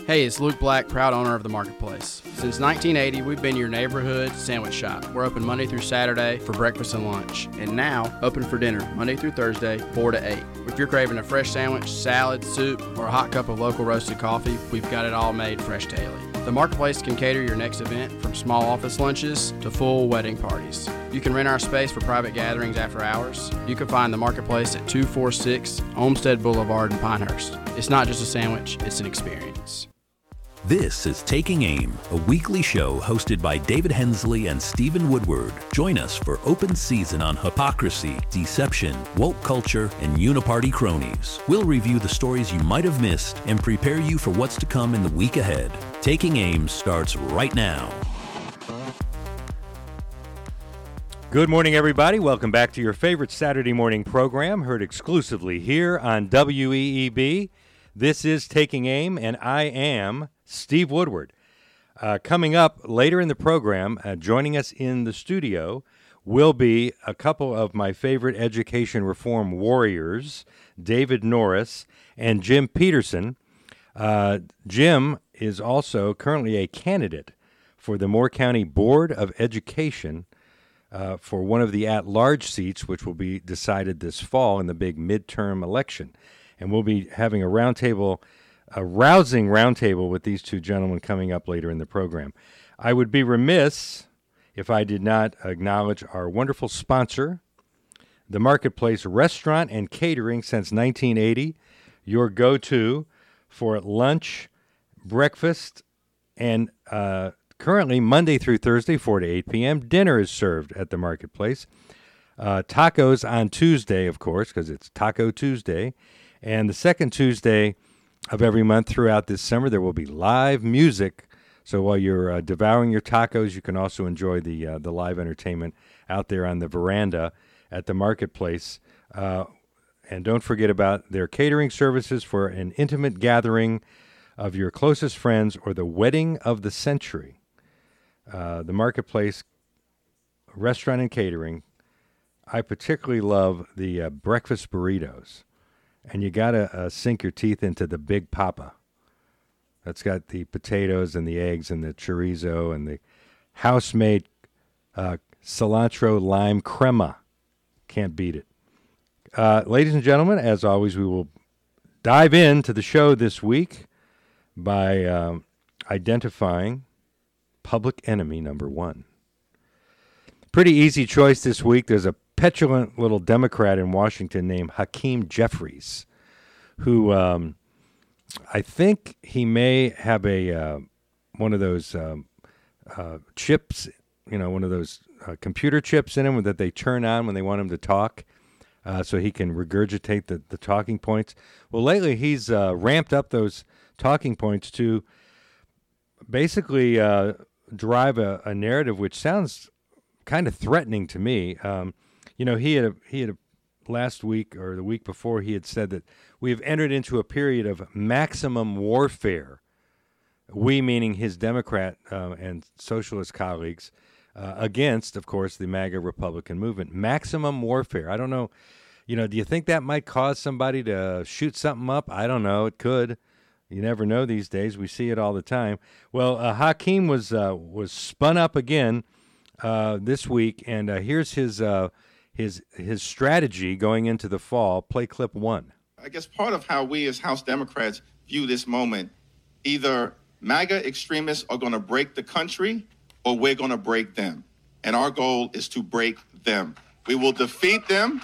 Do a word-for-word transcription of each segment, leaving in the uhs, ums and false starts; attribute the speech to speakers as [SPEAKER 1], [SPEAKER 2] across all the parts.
[SPEAKER 1] Hey, it's Luke Black, proud owner of The Marketplace. Since nineteen eighty, we've been your neighborhood sandwich shop. We're open Monday through Saturday for breakfast and lunch, and now open for dinner Monday through Thursday, four to eight. If you're craving a fresh sandwich, salad, soup, or a hot cup of local roasted coffee, we've got it all made fresh daily. The Marketplace can cater your next event from small office lunches to full wedding parties. You can rent our space for private gatherings after hours. You can find The Marketplace at two forty-six Olmsted Boulevard in Pinehurst. It's not just a sandwich, it's an experience.
[SPEAKER 2] This is Taking Aim, a weekly show hosted by David Hensley and Stephen Woodward. Join us for open season on hypocrisy, deception, woke culture, and uniparty cronies. We'll review the stories you might have missed and prepare you for what's to come in the week ahead. Taking Aim starts right now.
[SPEAKER 3] Good morning, everybody. Welcome back to your favorite Saturday morning program, heard exclusively here on W E E B. This is Taking Aim, and I am Steve Woodward. Uh, coming up later in the program, uh, joining us in the studio will be a couple of my favorite education reform warriors, David Norris and Jim Peterson. Uh, Jim is also currently a candidate for the Moore County Board of Education uh, for one of the at-large seats, which will be decided this fall in the big midterm election. And we'll be having a roundtable, a rousing roundtable with these two gentlemen coming up later in the program. I would be remiss if I did not acknowledge our wonderful sponsor, the Marketplace Restaurant and Catering since nineteen eighty, your go-to for lunch, breakfast, and uh, currently Monday through Thursday, four to eight p.m., dinner is served at the Marketplace. Uh, tacos on Tuesday, of course, because it's Taco Tuesday. And the second Tuesday of every month throughout this summer, there will be live music. So while you're uh, devouring your tacos, you can also enjoy the uh, the live entertainment out there on the veranda at the Marketplace. Uh, and don't forget about their catering services for an intimate gathering of your closest friends or the wedding of the century. Uh, the Marketplace Restaurant and Catering. I particularly love the uh, breakfast burritos. And you got to uh, sink your teeth into the Big Papa. That's got the potatoes and the eggs and the chorizo and the house-made uh, cilantro lime crema. Can't beat it. Uh, ladies and gentlemen, as always, we will dive into the show this week by um, identifying public enemy number one. Pretty easy choice this week. There's a petulant little Democrat in Washington named Hakeem Jeffries, who um, I think he may have a uh, one of those um, uh, chips, you know, one of those uh, computer chips in him that they turn on when they want him to talk, uh, so he can regurgitate the, the talking points. Well, lately he's uh, ramped up those talking points to basically uh, drive a, a narrative which sounds kind of threatening to me. Um, You know, he had a, he had a, last week or the week before he had said that we have entered into a period of maximum warfare. We, meaning his Democrat uh, and socialist colleagues, uh, against, of course, the MAGA Republican movement. Maximum warfare. I don't know. You know, do you think that might cause somebody to shoot something up? I don't know. It could. You never know these days. We see it all the time. Well, uh, Hakeem was uh, was spun up again uh, this week, and uh, here's his. Uh, His his strategy going into the fall. Play clip one.
[SPEAKER 4] I guess part of how we as House Democrats view this moment, either MAGA extremists are going to break the country or we're going to break them. And our goal is to break them. We will defeat them.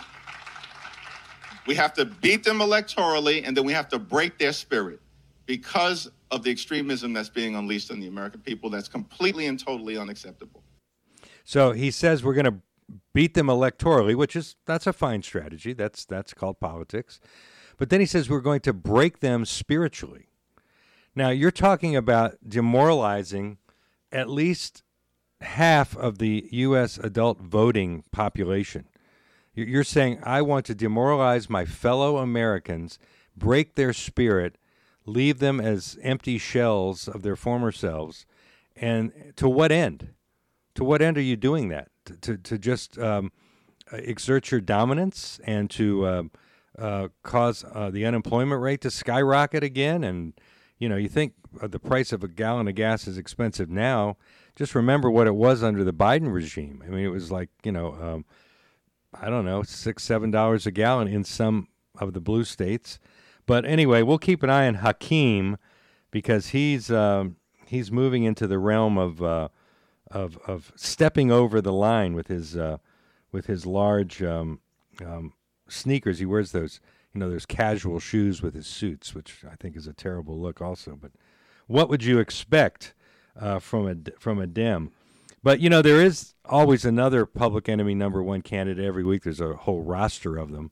[SPEAKER 4] We have to beat them electorally, and then we have to break their spirit because of the extremism that's being unleashed on the American people. That's completely and totally unacceptable.
[SPEAKER 3] So he says we're going to beat them electorally, which is, that's a fine strategy. That's that's called politics. But then he says we're going to break them spiritually. Now, you're talking about demoralizing at least half of the U S adult voting population. You're saying, I want to demoralize my fellow Americans, break their spirit, leave them as empty shells of their former selves. And to what end? To what end are you doing that? To to just um, exert your dominance and to uh, uh, cause uh, the unemployment rate to skyrocket again? And, you know, you think uh, the price of a gallon of gas is expensive now, just remember what it was under the Biden regime. I mean, it was like, you know, um, I don't know, six, seven dollars a gallon in some of the blue states. But anyway, we'll keep an eye on Hakeem because he's um, he's moving into the realm of uh, of of stepping over the line with his uh, with his large um, um, sneakers. He wears those, you know, those casual shoes with his suits, which I think is a terrible look also. But what would you expect uh, from a from a Dem? But, you know, there is always another public enemy number one candidate every week. There's a whole roster of them.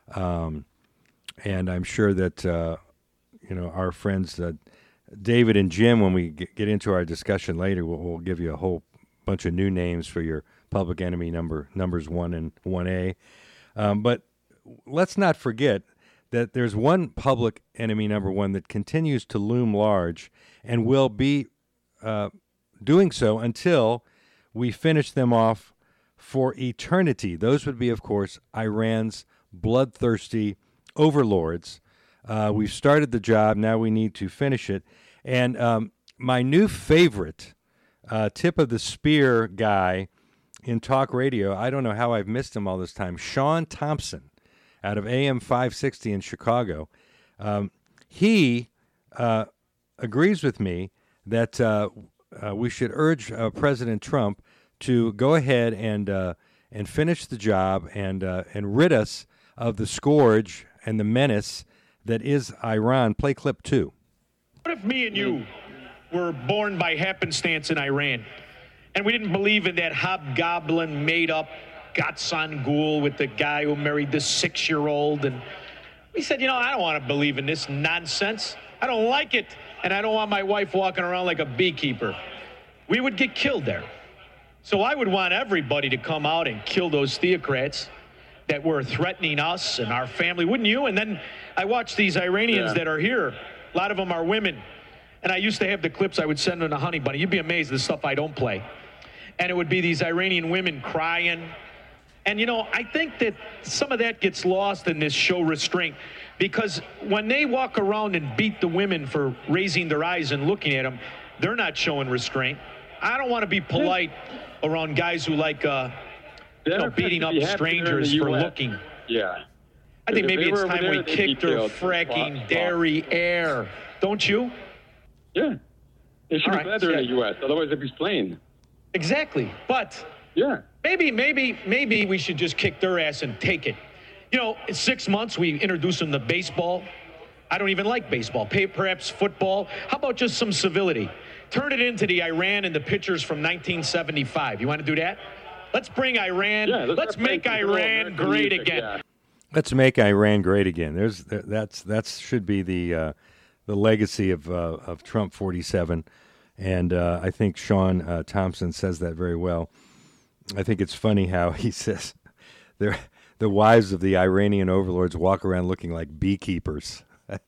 [SPEAKER 3] Um, and I'm sure that, uh, you know, our friends uh, David and Jim, when we get into our discussion later, we'll, we'll give you a whole bunch of new names for your public enemy number numbers one and one A. Um, but let's not forget that there's one public enemy number one that continues to loom large and will be uh, doing so until we finish them off for eternity. Those would be, of course, Iran's bloodthirsty overlords. Uh, we've started the job. Now we need to finish it. And um, my new favorite uh, tip of the spear guy in talk radio, I don't know how I've missed him all this time, Sean Thompson out of A M five sixty in Chicago. Um, he uh, agrees with me that uh, uh, we should urge uh, President Trump to go ahead and uh, and finish the job and uh, and rid us of the scourge and the menace that is Iran. Play clip two.
[SPEAKER 5] What if me and you were born by happenstance in Iran, and we didn't believe in that hobgoblin, made-up Ghassan Ghul with the guy who married the six-year-old, and we said, you know, I don't want to believe in this nonsense. I don't like it, and I don't want my wife walking around like a beekeeper. We would get killed there. So I would want everybody to come out and kill those theocrats that were threatening us and our family, wouldn't you? And then I watch these Iranians
[SPEAKER 6] yeah.
[SPEAKER 5] that are here. A lot of them are women. And I used to have the clips I would send them to Honey Bunny. You'd be amazed at the stuff I don't play. And it would be these Iranian women crying. And, you know, I think that some of that gets lost in this show restraint, because when they walk around and beat the women for raising their eyes and looking at them, they're not showing restraint. I don't want to be polite around guys who like uh, you know, beating up strangers for looking.
[SPEAKER 6] Yeah.
[SPEAKER 5] I think maybe it's time
[SPEAKER 6] there,
[SPEAKER 5] we kicked her fracking dairy air. Don't you?
[SPEAKER 6] Yeah. They should
[SPEAKER 5] All
[SPEAKER 6] be
[SPEAKER 5] right.
[SPEAKER 6] glad they're
[SPEAKER 5] Yeah.
[SPEAKER 6] in the U S Otherwise, they'd be playing.
[SPEAKER 5] Exactly. But
[SPEAKER 6] Yeah.
[SPEAKER 5] maybe, maybe, maybe we should just kick their ass and take it. You know, in six months, we introduced them to baseball. I don't even like baseball. Pay, perhaps football. How about just some civility? Turn it into the Iran and the pitchers from nineteen seventy-five. You want to do that? Let's bring Iran.
[SPEAKER 6] Yeah, let's
[SPEAKER 5] let's
[SPEAKER 6] start
[SPEAKER 5] make
[SPEAKER 6] playing some
[SPEAKER 5] Iran
[SPEAKER 6] American
[SPEAKER 5] great
[SPEAKER 6] music,
[SPEAKER 5] again.
[SPEAKER 6] yeah.
[SPEAKER 3] Let's make Iran great again. There's that's that's should be the uh, the legacy of uh, of Trump forty-seven, and uh, I think Sean uh, Thompson says that very well. I think it's funny how he says they're, the wives of the Iranian overlords walk around looking like beekeepers.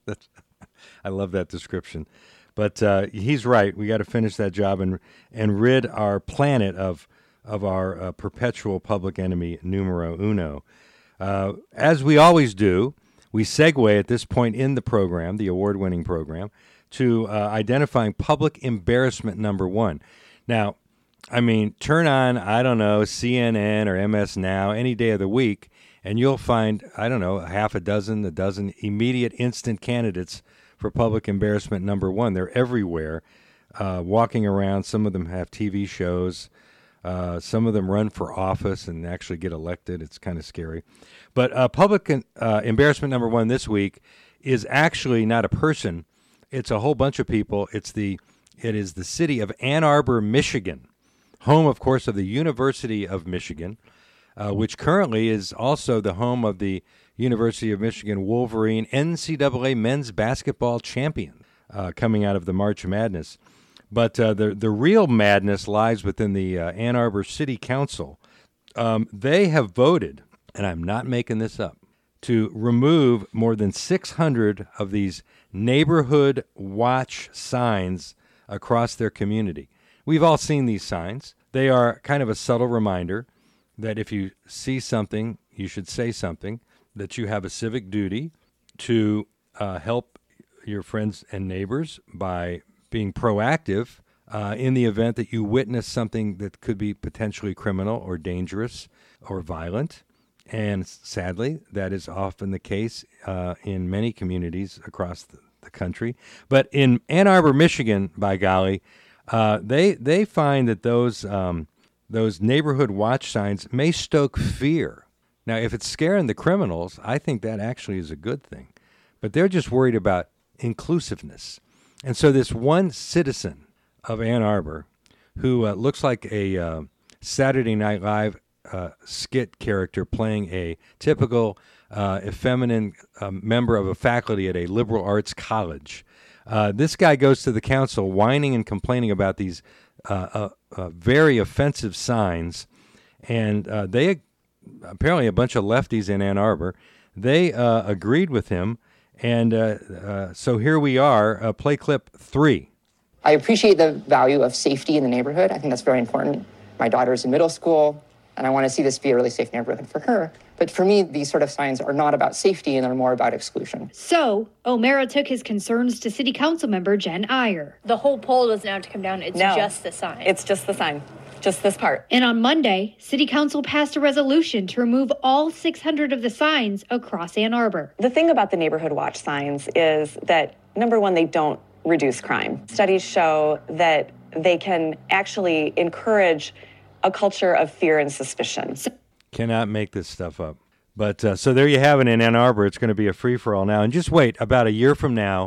[SPEAKER 3] I love that description. But uh, he's right. We got to finish that job and and rid our planet of of our uh, perpetual public enemy numero uno. Uh, as we always do, we segue at this point in the program, the award-winning program, to uh, identifying public embarrassment number one. Now, I mean, turn on, I don't know, C N N or M S Now any day of the week, and you'll find, I don't know, a half a dozen, a dozen immediate instant candidates for public embarrassment number one. They're everywhere, uh, walking around. Some of them have T V shows. Uh, some of them run for office and actually get elected. It's kind of scary. But uh, public uh, embarrassment number one this week is actually not a person. It's a whole bunch of people. It's the it is the city of Ann Arbor, Michigan, home, of course, of the University of Michigan, uh, which currently is also the home of the University of Michigan Wolverine N C double A men's basketball champion uh, coming out of the March Madness. But uh, the the real madness lies within the uh, Ann Arbor City Council. Um, they have voted, and I'm not making this up, to remove more than six hundred of these neighborhood watch signs across their community. We've all seen these signs. They are kind of a subtle reminder that if you see something, you should say something, that you have a civic duty to uh, help your friends and neighbors by being proactive uh, in the event that you witness something that could be potentially criminal or dangerous or violent. And sadly, that is often the case uh, in many communities across the, the country. But in Ann Arbor, Michigan, by golly, uh, they they find that those um, those neighborhood watch signs may stoke fear. Now, if it's scaring the criminals, I think that actually is a good thing. But they're just worried about inclusiveness. And so this one citizen of Ann Arbor who uh, looks like a uh, Saturday Night Live uh, skit character playing a typical uh, effeminate uh, member of a faculty at a liberal arts college. Uh, this guy goes to the council whining and complaining about these uh, uh, uh, very offensive signs. And uh, they, apparently a bunch of lefties in Ann Arbor, they uh, agreed with him. And uh, uh, so here we are, uh, play clip three.
[SPEAKER 7] I appreciate the value of safety in the neighborhood. I think that's very important. My daughter's in middle school, and I want to see this be a really safe neighborhood for her. But for me, these sort of signs are not about safety, and they're more about exclusion.
[SPEAKER 8] So, O'Mara took his concerns to City Council member Jen Iyer.
[SPEAKER 9] The whole pole doesn't have to come down. It's
[SPEAKER 10] no,
[SPEAKER 9] just the sign.
[SPEAKER 10] It's just the sign. Just this part.
[SPEAKER 8] And on Monday, City Council passed a resolution to remove all six hundred of the signs across Ann Arbor.
[SPEAKER 10] The thing about the neighborhood watch signs is that, number one, they don't reduce crime. Studies show that they can actually encourage a culture of fear and suspicion.
[SPEAKER 3] Cannot make this stuff up. But uh, so there you have it in Ann Arbor. It's going to be a free-for-all now. And just wait, about a year from now,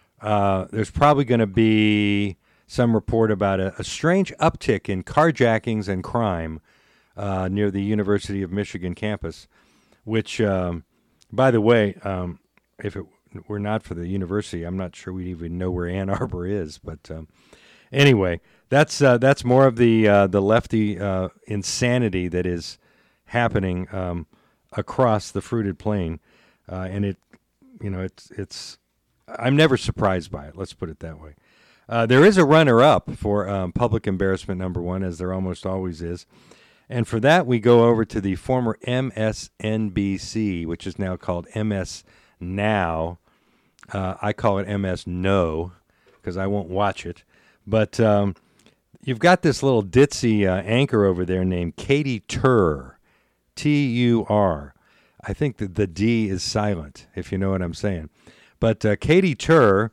[SPEAKER 3] uh, there's probably going to be some report about a, a strange uptick in carjackings and crime uh, near the University of Michigan campus, which, um, by the way, um, if it were not for the university, I'm not sure we'd even know where Ann Arbor is. But um, anyway, that's uh, that's more of the uh, the lefty uh, insanity that is happening um, across the fruited plain, uh, and it, you know, it's it's. I'm never surprised by it. Let's put it that way. Uh, there is a runner-up for um, public embarrassment number one, as there almost always is. And for that, we go over to the former M S N B C, which is now called M S Now. Uh, I call it M S No, because I won't watch it. But um, you've got this little ditzy uh, anchor over there named Katy Tur, T U R. I think that the D is silent, if you know what I'm saying. But uh, Katy Tur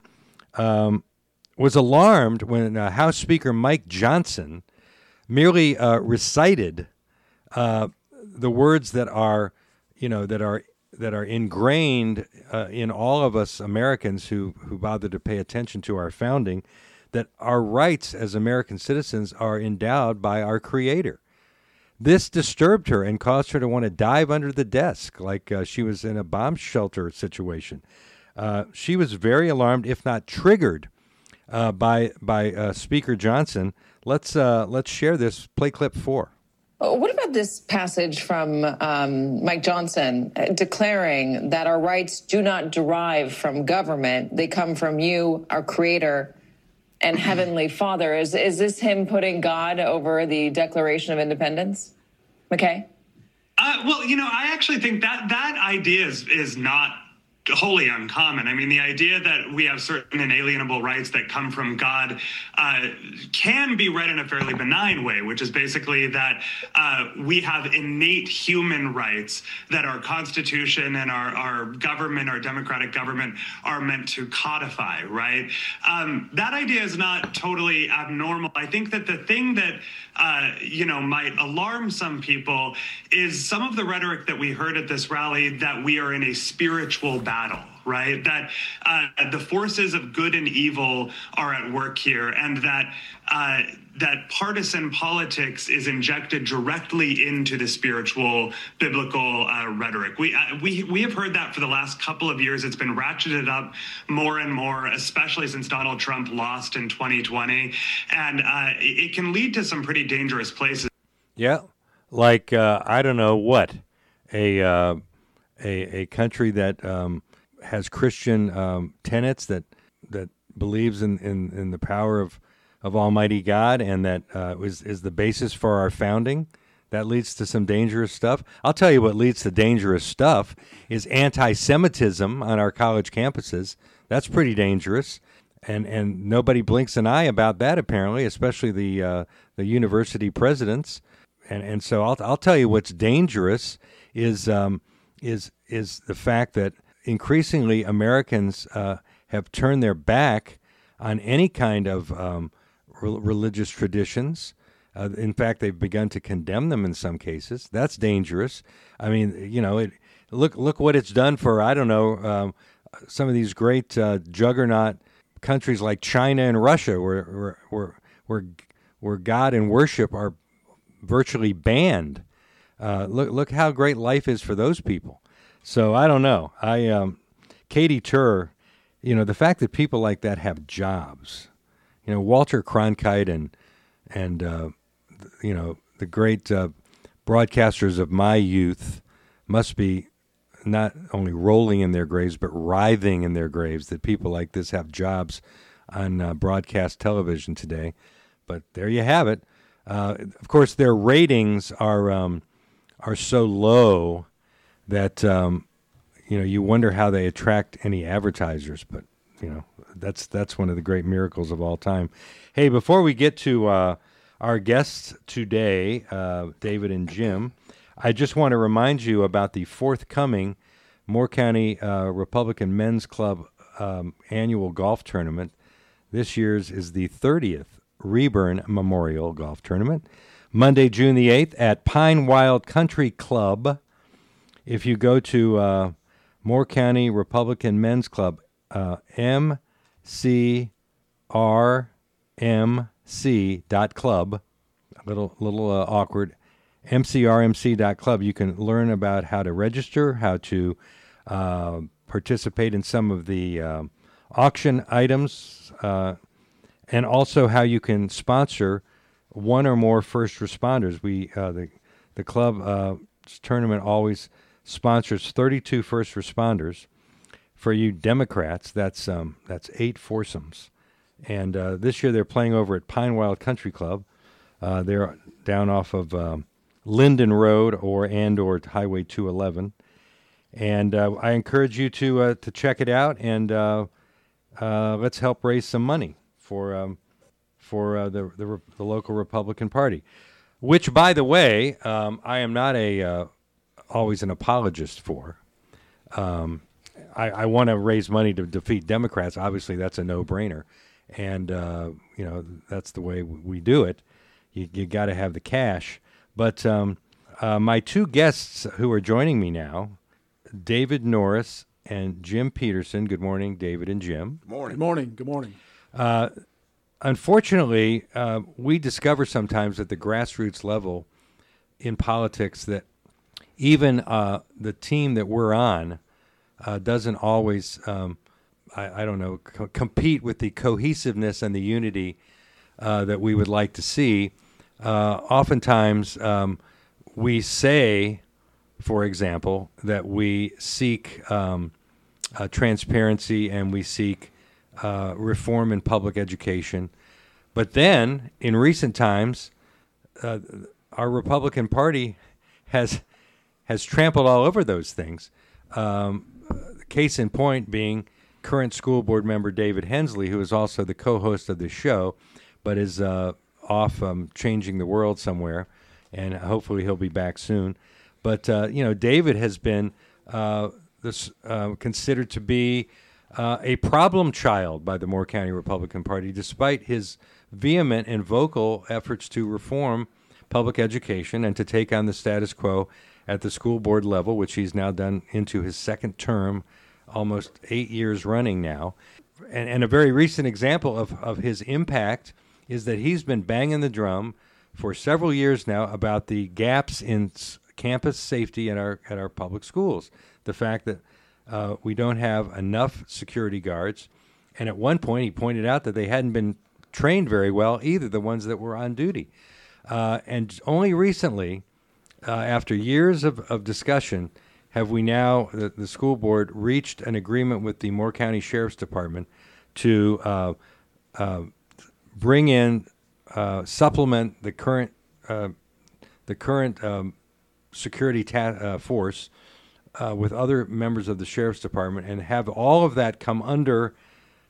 [SPEAKER 3] um, was alarmed when uh, House Speaker Mike Johnson merely uh, recited uh, the words that are, you know, that are that are ingrained uh, in all of us Americans who who bother to pay attention to our founding, that our rights as American citizens are endowed by our Creator. This disturbed her and caused her to want to dive under the desk like uh, she was in a bomb shelter situation. Uh, she was very alarmed, if not triggered, uh, by by uh, Speaker Johnson. Let's uh, let's share this. Play clip four.
[SPEAKER 11] What about this passage from um, Mike Johnson uh, declaring that our rights do not derive from government; they come from you, our Creator, and Heavenly Father? Is is this him putting God over the Declaration of Independence? McKay?
[SPEAKER 12] Uh, well, you know, I actually think that that idea is is not wholly uncommon. I mean, the idea that we have certain inalienable rights that come from God uh, can be read in a fairly benign way, which is basically that uh, we have innate human rights that our Constitution and our, our government, our democratic government, are meant to codify, right? Um, that idea is not totally abnormal. I think that the thing that, uh, you know, might alarm some people is some of the rhetoric that we heard at this rally that we are in a spiritual battle. Battle, right? That uh, the forces of good and evil are at work here, and that uh, that partisan politics is injected directly into the spiritual biblical uh, rhetoric. We uh, we we have heard that for the last couple of years. It's been ratcheted up more and more, especially since Donald Trump lost in twenty twenty, and uh, it can lead to some pretty dangerous places.
[SPEAKER 3] Yeah, like uh, I don't know what a. Uh, A, a country that um, has Christian um, tenets, that that believes in, in, in the power of, of Almighty God, and that uh, is, is the basis for our founding. That leads to some dangerous stuff. I'll tell you what leads to dangerous stuff is anti-Semitism on our college campuses. That's pretty dangerous. and and nobody blinks an eye about that apparently, especially the uh, the university presidents. And and so I'll I'll tell you what's dangerous is um, is is the fact that increasingly Americans uh, have turned their back on any kind of um, re- religious traditions. Uh, in fact, they've begun to condemn them in some cases. That's dangerous. I mean, you know, it, look look what it's done for, I don't know, um, some of these great uh, juggernaut countries like China and Russia, where where where where, where God and worship are virtually banned. Uh, look look how great life is for those people. So I don't know. I um, Katie Tur, you know, the fact that people like that have jobs. You know, Walter Cronkite and and uh, you know, the great uh, broadcasters of my youth must be not only rolling in their graves, but writhing in their graves that people like this have jobs on uh, broadcast television today. But there you have it. Uh, of course, their ratings are um, are so low that um, you know you wonder how they attract any advertisers. But you know that's that's one of the great miracles of all time. Hey, before we get to uh, our guests today, uh, David and Jim, I just want to remind you about the forthcoming Moore County uh, Republican Men's Club um, annual golf tournament. This year's is the thirtieth Rayburn Memorial Golf Tournament, Monday, June the eighth at Pine Wild Country Club. If you go to uh, Moore County Republican Men's Club, uh, M C R M C dot club, a little, little uh, awkward, M C R M C dot club, you can learn about how to register, how to uh, participate in some of the uh, auction items, uh, and also how you can sponsor one or more first responders. We uh, the the club uh, tournament always sponsors thirty-two first responders. For you Democrats, that's um, that's eight foursomes. And uh, this year they're playing over at Pine Wild Country Club. Uh, they're down off of um, Linden Road or and or Highway two eleven. And uh, I encourage you to uh, to check it out, and uh, uh, let's help raise some money for um, for uh, the, the the local Republican Party. Which, by the way, um, I am not a uh, always an apologist for. Um, I, I want to raise money to defeat Democrats. Obviously, that's a no-brainer. And, uh, you know, that's the way we do it. You, you got to have the cash. But um, uh, my two guests who are joining me now, David Norris and Jim Peterson. Good morning, David and Jim.
[SPEAKER 13] Good morning. Good morning. Good morning.
[SPEAKER 3] Uh, unfortunately, uh, we discover sometimes at the grassroots level in politics that even uh, the team that we're on uh, doesn't always um, I, I don't know, co- compete with the cohesiveness and the unity uh, that we would like to see. Uh, oftentimes, um, we say, for example, that we seek um, uh, transparency and we seek uh, reform in public education. But then, in recent times, uh, our Republican Party has has trampled all over those things. Um, case in point being current school board member David Hensley, who is also the co-host of this show, but is uh, off um, changing the world somewhere, and hopefully he'll be back soon. But, uh, you know, David has been uh, this uh, considered to be uh, a problem child by the Moore County Republican Party, despite his vehement and vocal efforts to reform public education and to take on the status quo at the school board level, which he's now done into his second term, almost eight years running now. And, and a very recent example of, of his impact is that he's been banging the drum for several years now about the gaps in s- campus safety at our at our public schools. The fact that uh, we don't have enough security guards. And at one point he pointed out that they hadn't been trained very well, either the ones that were on duty. Uh, and only recently, uh, after years of, of discussion, have we now, the, the school board, reached an agreement with the Moore County Sheriff's Department to uh, uh, bring in, uh, supplement the current uh, the current um, security ta- uh, force uh, with other members of the Sheriff's Department, and have all of that come under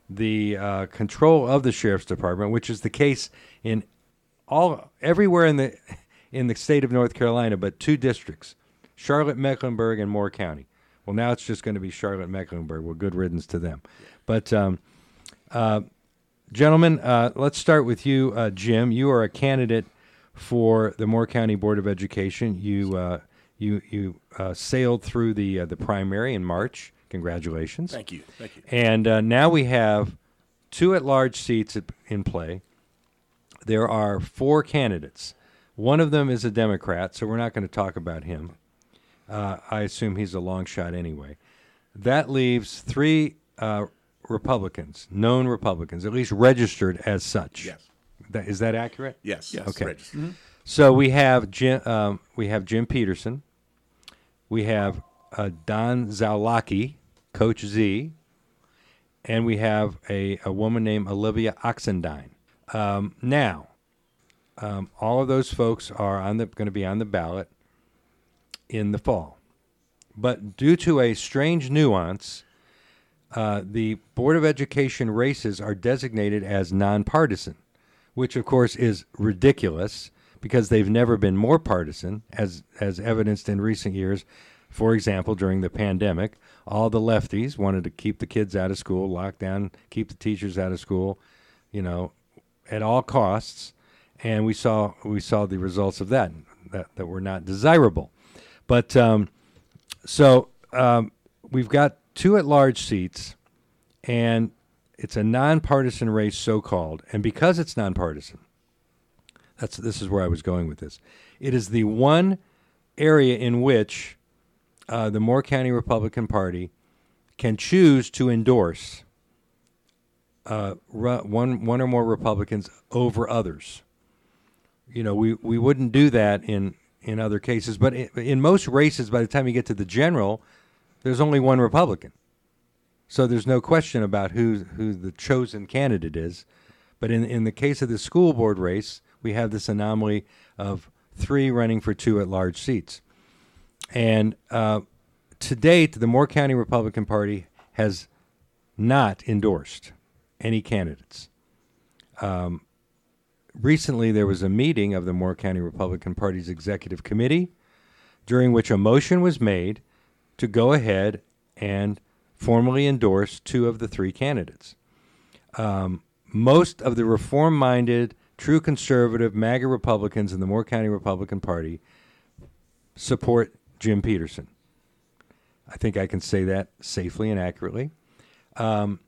[SPEAKER 3] the uh, control of the sheriff's department, which is the case in all everywhere in the in the state of North Carolina, but two districts, Charlotte, Mecklenburg, and Moore County. Well, now it's just going to be Charlotte, Mecklenburg. Well, good riddance to them. But, um, uh, gentlemen, uh, let's start with you, uh, Jim. You are a candidate for the Moore County Board of Education. You uh, you you uh, sailed through the uh, the primary in March. Congratulations.
[SPEAKER 13] Thank you. Thank you.
[SPEAKER 3] And uh, now we have two at-large seats in play. There are four candidates. One of them is a Democrat, so we're not going to talk about him. Uh, I assume he's a long shot anyway. That leaves three uh, Republicans, known Republicans, at least registered as such.
[SPEAKER 13] Yes.
[SPEAKER 3] That, is that accurate?
[SPEAKER 13] Yes.
[SPEAKER 3] Yes. Okay.
[SPEAKER 13] Registered. Mm-hmm.
[SPEAKER 3] So we have Jim. Um, we have Jim Peterson. We have uh, Don Zawlaki, Coach Z, and we have a, a woman named Olivia Oxendine. Um, now, um, all of those folks are on the going to be on the ballot in the fall. But due to a strange nuance, uh, the Board of Education races are designated as nonpartisan, which, of course, is ridiculous because they've never been more partisan, as, as evidenced in recent years. For example, during the pandemic, all the lefties wanted to keep the kids out of school, lock down, keep the teachers out of school, you know, at all costs. And we saw we saw the results of that, that, that were not desirable. But um, so um, we've got two at-large seats, and it's a nonpartisan race, so-called. And because it's nonpartisan, that's this is where I was going with this. It is the one area in which uh, the Moore County Republican Party can choose to endorse uh, ru- one one or more Republicans over others. You know, we, we wouldn't do that in. in other cases, but in, in most races, by the time you get to the general, there's only one Republican. So there's no question about who who the chosen candidate is. But in, in the case of the school board race, we have this anomaly of three running for two at-large seats. And uh, to date, the Moore County Republican Party has not endorsed any candidates. Um, Recently, there was a meeting of the Moore County Republican Party's executive committee during which a motion was made to go ahead and formally endorse two of the three candidates. Um, most of the reform-minded, true conservative MAGA Republicans in the Moore County Republican Party support Jim Peterson. I think I can say that safely and accurately. Um,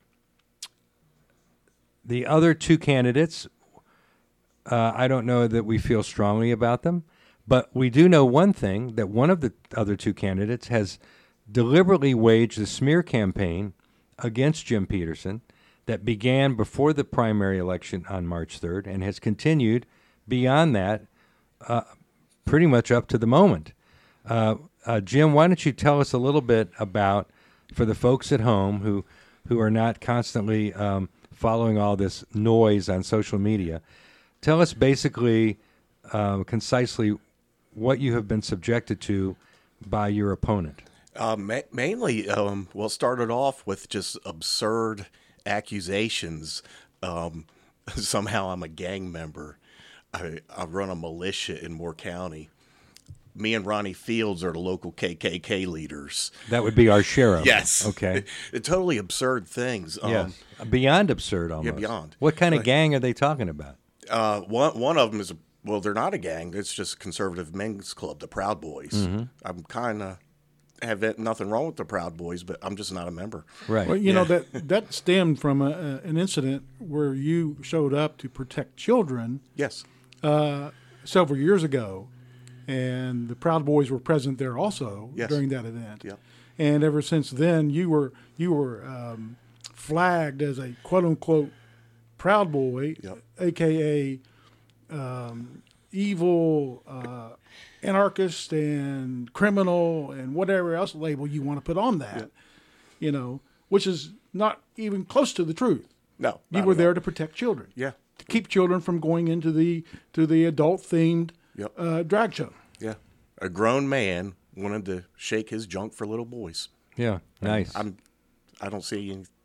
[SPEAKER 3] the other two candidates, Uh, I don't know that we feel strongly about them, but we do know one thing, that one of the other two candidates has deliberately waged a smear campaign against Jim Peterson that began before the primary election on March third and has continued beyond that uh, pretty much up to the moment. Uh, uh, Jim, why don't you tell us a little bit about, for the folks at home who, who are not constantly um, following all this noise on social media, tell us basically, uh, concisely, what you have been subjected to by your opponent.
[SPEAKER 13] Uh, ma- mainly, um, well, it started off with just absurd accusations. Um, somehow I'm a gang member. I, I run a militia in Moore County. Me and Ronnie Fields are the local K K K leaders.
[SPEAKER 3] That would be our sheriff.
[SPEAKER 13] Yes.
[SPEAKER 3] Okay.
[SPEAKER 13] Totally absurd things. Um,
[SPEAKER 3] yes. Beyond absurd, almost.
[SPEAKER 13] Yeah, beyond.
[SPEAKER 3] What kind of
[SPEAKER 13] Like,
[SPEAKER 3] gang are they talking about?
[SPEAKER 13] Uh, one one of them is a, well, they're not a gang. It's just a conservative men's club, the Proud Boys.
[SPEAKER 3] Mm-hmm.
[SPEAKER 13] I'm kind of have nothing wrong with the Proud Boys, but I'm just not a member.
[SPEAKER 3] Right.
[SPEAKER 14] Well, you yeah. know that that stemmed from a, a, an incident where you showed up to protect children.
[SPEAKER 13] Yes.
[SPEAKER 14] Uh, several years ago, and the Proud Boys were present there also
[SPEAKER 13] yes.
[SPEAKER 14] during that event.
[SPEAKER 13] Yep.
[SPEAKER 14] And ever since then, you were you were um, flagged as a quote unquote Proud Boy,
[SPEAKER 13] yep.
[SPEAKER 14] A K A um, evil uh, anarchist and criminal and whatever else label you want to put on that, yep. you know, which is not even close to the truth.
[SPEAKER 13] No,
[SPEAKER 14] you were there to protect children.
[SPEAKER 13] Yeah,
[SPEAKER 14] to keep children from going into the to the adult themed
[SPEAKER 13] yep.
[SPEAKER 14] uh, drag show.
[SPEAKER 13] Yeah, a grown man wanted to shake his junk for little boys.
[SPEAKER 3] Yeah, nice.
[SPEAKER 13] I'm, I don't see any.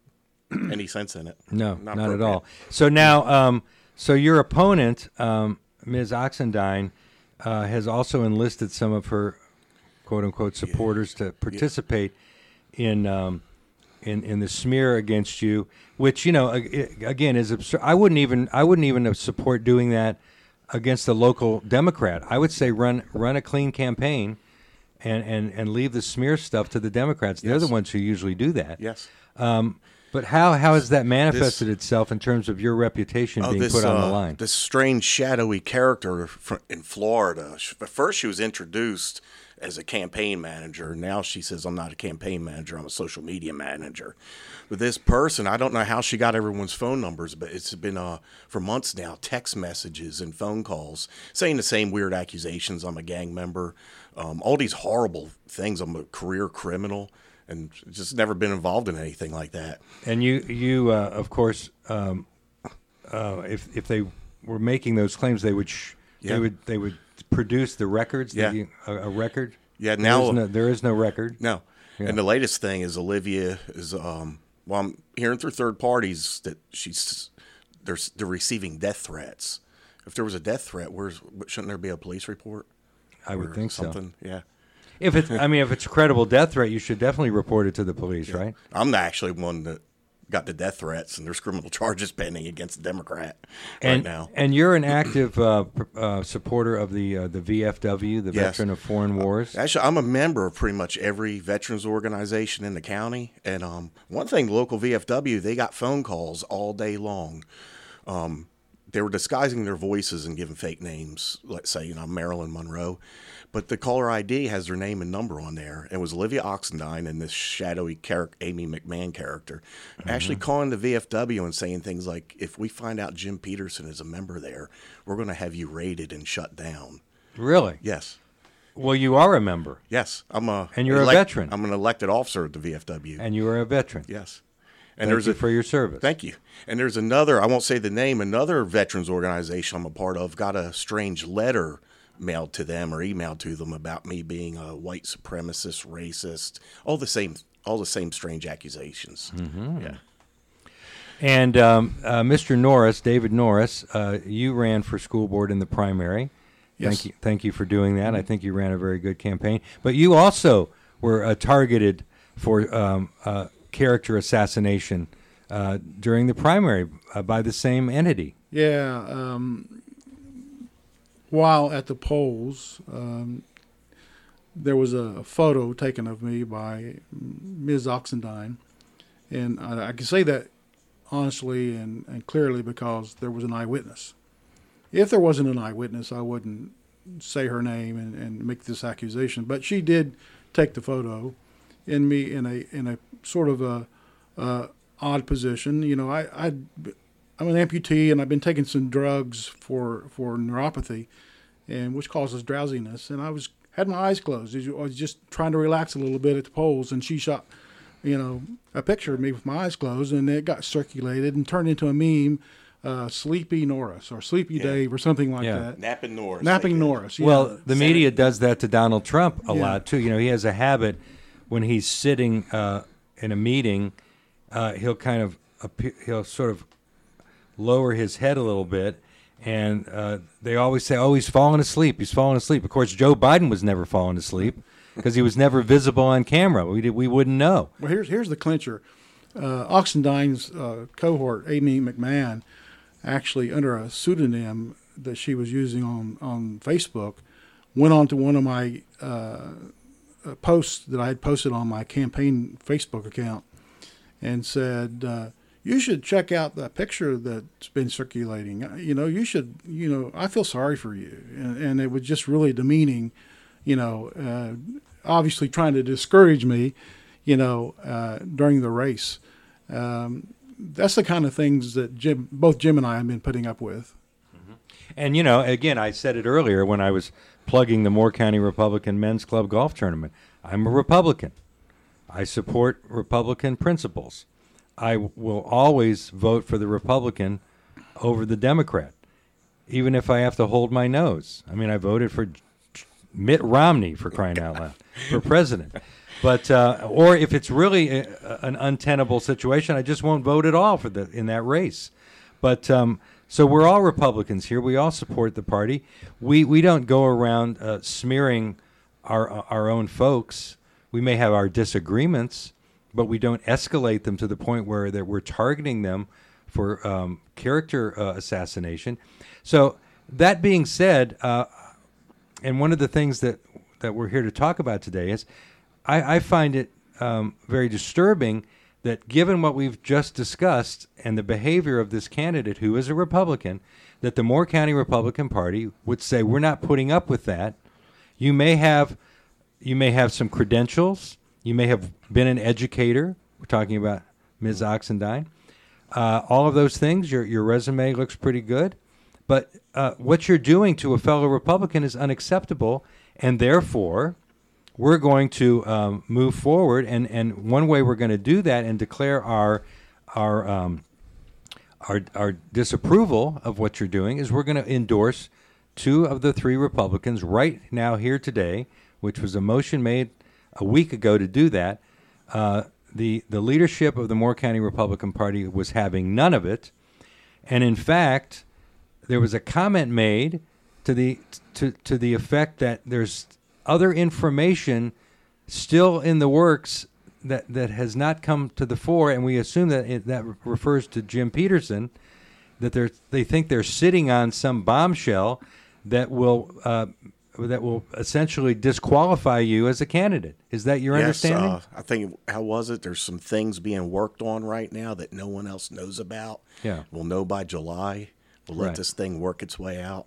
[SPEAKER 13] any sense in it.
[SPEAKER 3] No,
[SPEAKER 13] not,
[SPEAKER 3] not at all. So now, um, so your opponent, um, Miz Oxendine, uh, has also enlisted some of her quote unquote supporters yeah. to participate yeah. in. Um, In, in the smear against you, which you know again is absurd. I wouldn't even I wouldn't even support doing that against a local Democrat. I would say run run a clean campaign, and, and, and leave the smear stuff to the Democrats. They're
[SPEAKER 13] yes.
[SPEAKER 3] the ones who usually do that.
[SPEAKER 13] Yes.
[SPEAKER 3] Um, but how how has that manifested this, itself in terms of your reputation
[SPEAKER 13] oh,
[SPEAKER 3] being
[SPEAKER 13] this,
[SPEAKER 3] put on
[SPEAKER 13] uh,
[SPEAKER 3] the line?
[SPEAKER 13] This strange shadowy character in Florida. At first, she was introduced as a campaign manager. Now she says, I'm not a campaign manager, I'm a social media manager. But this person, I don't know how she got everyone's phone numbers, but it's been uh, for months now, text messages and phone calls saying the same weird accusations. I'm a gang member, um, all these horrible things. I'm a career criminal, and just never been involved in anything like that.
[SPEAKER 3] And you, you uh, of course, um, uh, if if they were making those claims, they would sh-
[SPEAKER 13] Yeah.
[SPEAKER 3] they would they would produce the records.
[SPEAKER 13] Yeah.
[SPEAKER 3] that you, a, a record.
[SPEAKER 13] Yeah. Now
[SPEAKER 3] there is no, there is no record.
[SPEAKER 13] No.
[SPEAKER 3] Yeah.
[SPEAKER 13] And the latest thing is Olivia is. Um, well, I'm hearing through third parties that she's they're they're receiving death threats. If there was a death threat, where's shouldn't there be a police report?
[SPEAKER 3] I would think
[SPEAKER 13] something?
[SPEAKER 3] so.
[SPEAKER 13] Yeah.
[SPEAKER 3] If it's, I mean, if it's a credible death threat, you should definitely report it to the police,
[SPEAKER 13] Yeah.
[SPEAKER 3] right?
[SPEAKER 13] I'm the actually one that got the death threats, and there's criminal charges pending against a Democrat
[SPEAKER 3] and,
[SPEAKER 13] right now.
[SPEAKER 3] And you're an active uh, uh, supporter of the uh, the V F W, the
[SPEAKER 13] Yes.
[SPEAKER 3] Veteran of Foreign Wars.
[SPEAKER 13] Uh, actually, I'm a member of pretty much every veterans organization in the county. And um, one thing, local V F W, they got phone calls all day long. Um, they were disguising their voices and giving fake names. Let's say, you know, Marilyn Monroe. But the caller I D has their name and number on there. It was Olivia Oxendine and this shadowy character, Amy McMahon character, mm-hmm. actually calling the V F W and saying things like, if we find out Jim Peterson is a member there, we're going to have you raided and shut down.
[SPEAKER 3] Really?
[SPEAKER 13] Yes.
[SPEAKER 3] Well, you are a member.
[SPEAKER 13] Yes. I'm a
[SPEAKER 3] And you're
[SPEAKER 13] elect-
[SPEAKER 3] a veteran.
[SPEAKER 13] I'm an elected officer at the V F W.
[SPEAKER 3] And you are a veteran.
[SPEAKER 13] Yes.
[SPEAKER 3] And
[SPEAKER 13] And
[SPEAKER 3] Thank
[SPEAKER 13] there's
[SPEAKER 3] you
[SPEAKER 13] a,
[SPEAKER 3] for your service.
[SPEAKER 13] Thank you. And there's another, I won't say the name, another veterans organization I'm a part of got a strange letter mailed to them or emailed to them about me being a white supremacist, racist, all the same, all the same strange accusations.
[SPEAKER 3] Mm-hmm.
[SPEAKER 13] Yeah.
[SPEAKER 3] And um, uh, Mister Norris, David Norris, uh, you ran for school board in the primary.
[SPEAKER 14] Yes.
[SPEAKER 3] Thank you. Thank you for doing that. I think you ran a very good campaign. But you also were uh, targeted for um, uh, character assassination uh, during the primary uh, by the same entity.
[SPEAKER 14] Yeah. Um, while at the polls, um, there was a photo taken of me by Miz Oxendine. And I, I can say that honestly and, and clearly because there was an eyewitness. If there wasn't an eyewitness, I wouldn't say her name and, and make this accusation. But she did take the photo in me in a in a sort of a uh, odd position. You know, I I I'm an amputee and I've been taking some drugs for for neuropathy, and which causes drowsiness. And I was had my eyes closed. I was just trying to relax a little bit at the polls, and she shot, you know, a picture of me with my eyes closed, and it got circulated and turned into a meme. Uh, Sleepy Norris or Sleepy
[SPEAKER 13] Yeah.
[SPEAKER 14] Dave or something like
[SPEAKER 3] Yeah.
[SPEAKER 14] that.
[SPEAKER 13] Napping Norris.
[SPEAKER 14] Napping Norris. Yeah.
[SPEAKER 3] Well, the media does that to Donald Trump a
[SPEAKER 14] Yeah.
[SPEAKER 3] lot too. You know, he has a habit when he's sitting uh, in a meeting, uh, he'll kind of appear, he'll sort of lower his head a little bit, and uh, they always say, "Oh, he's falling asleep. He's falling asleep." Of course, Joe Biden was never falling asleep because he was never visible on camera. We did, we wouldn't know.
[SPEAKER 14] Well, here's here's the clincher. Uh, Oxendine's uh, cohort, Amy McMahon, actually under a pseudonym that she was using on, on Facebook, went on to one of my uh, posts that I had posted on my campaign Facebook account and said, uh, you should check out that picture that's been circulating. You know, you should, you know, I feel sorry for you. And, and it was just really demeaning, you know, uh, obviously trying to discourage me, you know, uh, during the race. Um, that's the kind of things that Jim, both Jim and I have been putting up with.
[SPEAKER 3] And, you know, again, I said it earlier when I was plugging the Moore County Republican Men's Club Golf Tournament. I'm a Republican. I support Republican principles. I w- will always vote for the Republican over the Democrat, even if I have to hold my nose. I mean, I voted for J- Mitt Romney, for crying out loud, for president. But uh, or if it's really a, an untenable situation, I just won't vote at all for the in that race. But um, so we're all Republicans here. We all support the party. We we don't go around uh, smearing our our own folks. We may have our disagreements, but we don't escalate them to the point where that we're targeting them for um, character uh, assassination. So that being said, uh, and one of the things that that we're here to talk about today is. I, I find it um, very disturbing that given what we've just discussed and the behavior of this candidate who is a Republican, that the Moore County Republican Party would say, we're not putting up with that. You may have you may have some credentials. You may have been an educator. We're talking about Miz Oxendine. Uh, all of those things, your, your resume looks pretty good. But uh, what you're doing to a fellow Republican is unacceptable, and therefore... we're going to um, move forward, and, and one way we're going to do that and declare our our um, our our disapproval of what you're doing is we're going to endorse two of the three Republicans right now here today, which was a motion made a week ago to do that. Uh, the the leadership of the Moore County Republican Party was having none of it, and in fact, there was a comment made to the to to the effect that there's other information still in the works that, that has not come to the fore, and we assume that it, that refers to Jim Peterson, that they're, they think they're sitting on some bombshell that will uh, that will essentially disqualify you as a candidate. Is that your
[SPEAKER 13] yes,
[SPEAKER 3] understanding?
[SPEAKER 13] Uh, I think, how was it? There's some things being worked on right now that no one else knows about.
[SPEAKER 3] Yeah.
[SPEAKER 13] We'll know by July. We'll let
[SPEAKER 3] Right.
[SPEAKER 13] this thing work its way out.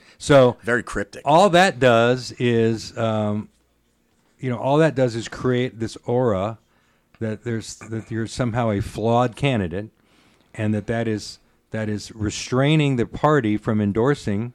[SPEAKER 3] So
[SPEAKER 13] very cryptic.
[SPEAKER 3] All that does is, um, you know, all that does is create this aura that there's that you're somehow a flawed candidate, and that that is that is restraining the party from endorsing.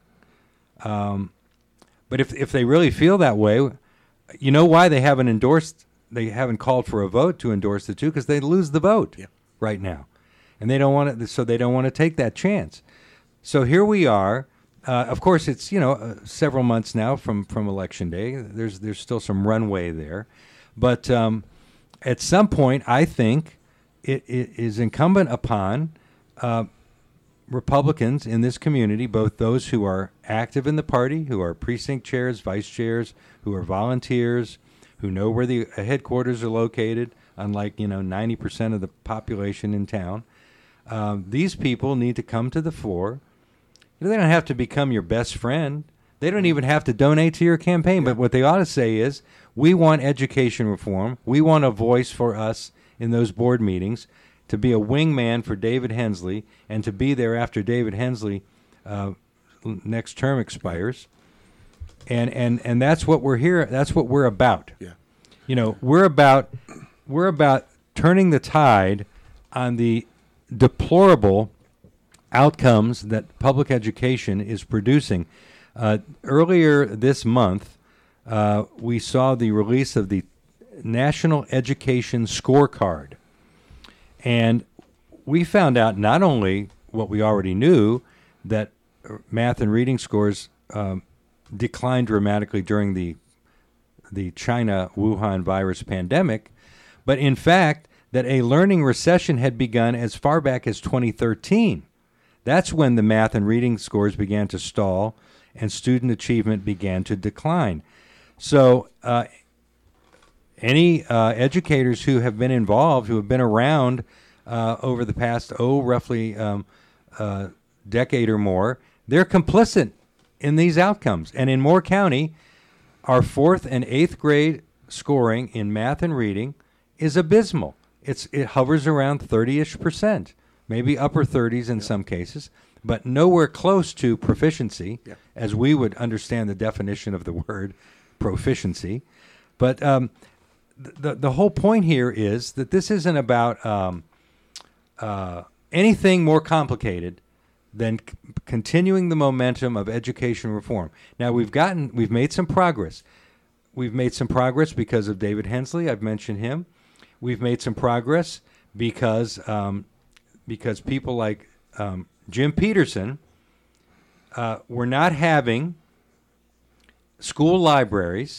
[SPEAKER 3] Um, but if if they really feel that way, you know why they haven't endorsed, they haven't called for a vote to endorse the two, because they lose the vote
[SPEAKER 13] yeah.
[SPEAKER 3] right now, and they don't want to. So they don't want to take that chance. So here we are. Uh, of course, it's you know uh, several months now from, from Election Day. There's there's still some runway there, but um, at some point, I think it, it is incumbent upon uh, Republicans in this community, both those who are active in the party, who are precinct chairs, vice chairs, who are volunteers, who know where the headquarters are located, unlike you know ninety percent of the population in town. Um, these people need to come to the fore. They don't have to become your best friend. They don't even have to donate to your campaign. Yeah. But what they ought to say is, we want education reform. We want a voice for us in those board meetings, to be a wingman for David Hensley, and to be there after David Hensley uh, next term expires. And, and and that's what we're here. That's what we're about.
[SPEAKER 13] Yeah.
[SPEAKER 3] You know, we're about we're about turning the tide on the deplorable outcomes that public education is producing. Uh, earlier this month, uh, we saw the release of the National Education Scorecard. And we found out not only what we already knew, that math and reading scores um, declined dramatically during the the China Wuhan virus pandemic, but in fact, that a learning recession had begun as far back as twenty thirteen. That's when the math and reading scores began to stall and student achievement began to decline. So uh, any uh, educators who have been involved, who have been around uh, over the past, oh, roughly um, uh, decade or more, they're complicit in these outcomes. And in Moore County, our fourth and eighth grade scoring in math and reading is abysmal. It's It hovers around thirty-ish percent. Maybe upper thirties in yeah. some cases, but nowhere close to proficiency, yeah. as we would understand the definition of the word proficiency. But um, the the whole point here is that this isn't about um, uh, anything more complicated than c- continuing the momentum of education reform. Now we've gotten we've made some progress. We've made some progress because of David Hensley. I've mentioned him. We've made some progress because. Um, because people like um, Jim Peterson uh, were not having school libraries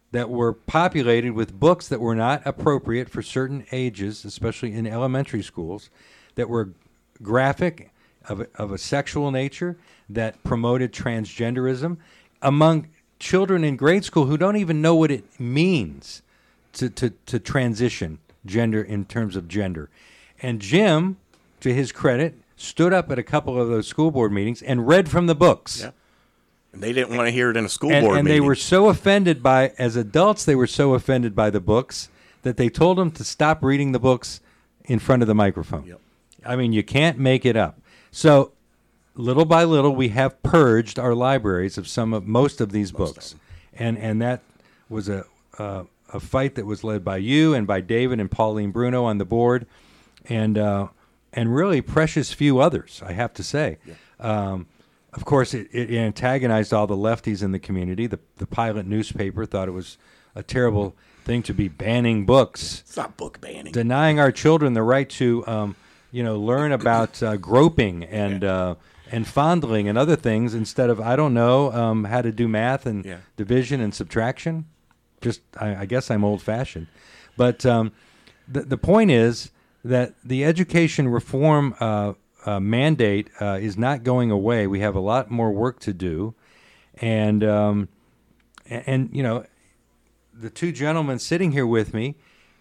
[SPEAKER 3] that were populated with books that were not appropriate for certain ages, especially in elementary schools, that were graphic, of a, of a sexual nature, that promoted transgenderism among children in grade school who don't even know what it means to, to, to transition gender in terms of gender. And Jim, to his credit, stood up at a couple of those school board meetings and read from the books.
[SPEAKER 13] Yeah. And they didn't want to hear it in a school
[SPEAKER 3] and,
[SPEAKER 13] board
[SPEAKER 3] and
[SPEAKER 13] meeting.
[SPEAKER 3] And they were so offended by, as adults, they were so offended by the books that they told them to stop reading the books in front of the microphone.
[SPEAKER 13] Yep.
[SPEAKER 3] I mean, you can't make it up. So little by little, we have purged our libraries of some of most of these most books. Of and and that was a uh, a fight that was led by you and by David and Pauline Bruno on the board, and uh, and really precious few others, I have to say. Yeah. Um, of course, it, it antagonized all the lefties in the community. The the Pilot newspaper thought it was a terrible thing to be banning books.
[SPEAKER 13] It's not book banning.
[SPEAKER 3] Denying our children the right to, um, you know, learn about uh, groping and uh, and fondling and other things instead of, I don't know, um, how to do math and
[SPEAKER 13] Yeah.
[SPEAKER 3] division and subtraction. Just, I, I guess I'm old-fashioned. But um, the the point is that the education reform uh, uh, mandate uh, is not going away. We have a lot more work to do, and um, and, and you know, the two gentlemen sitting here with me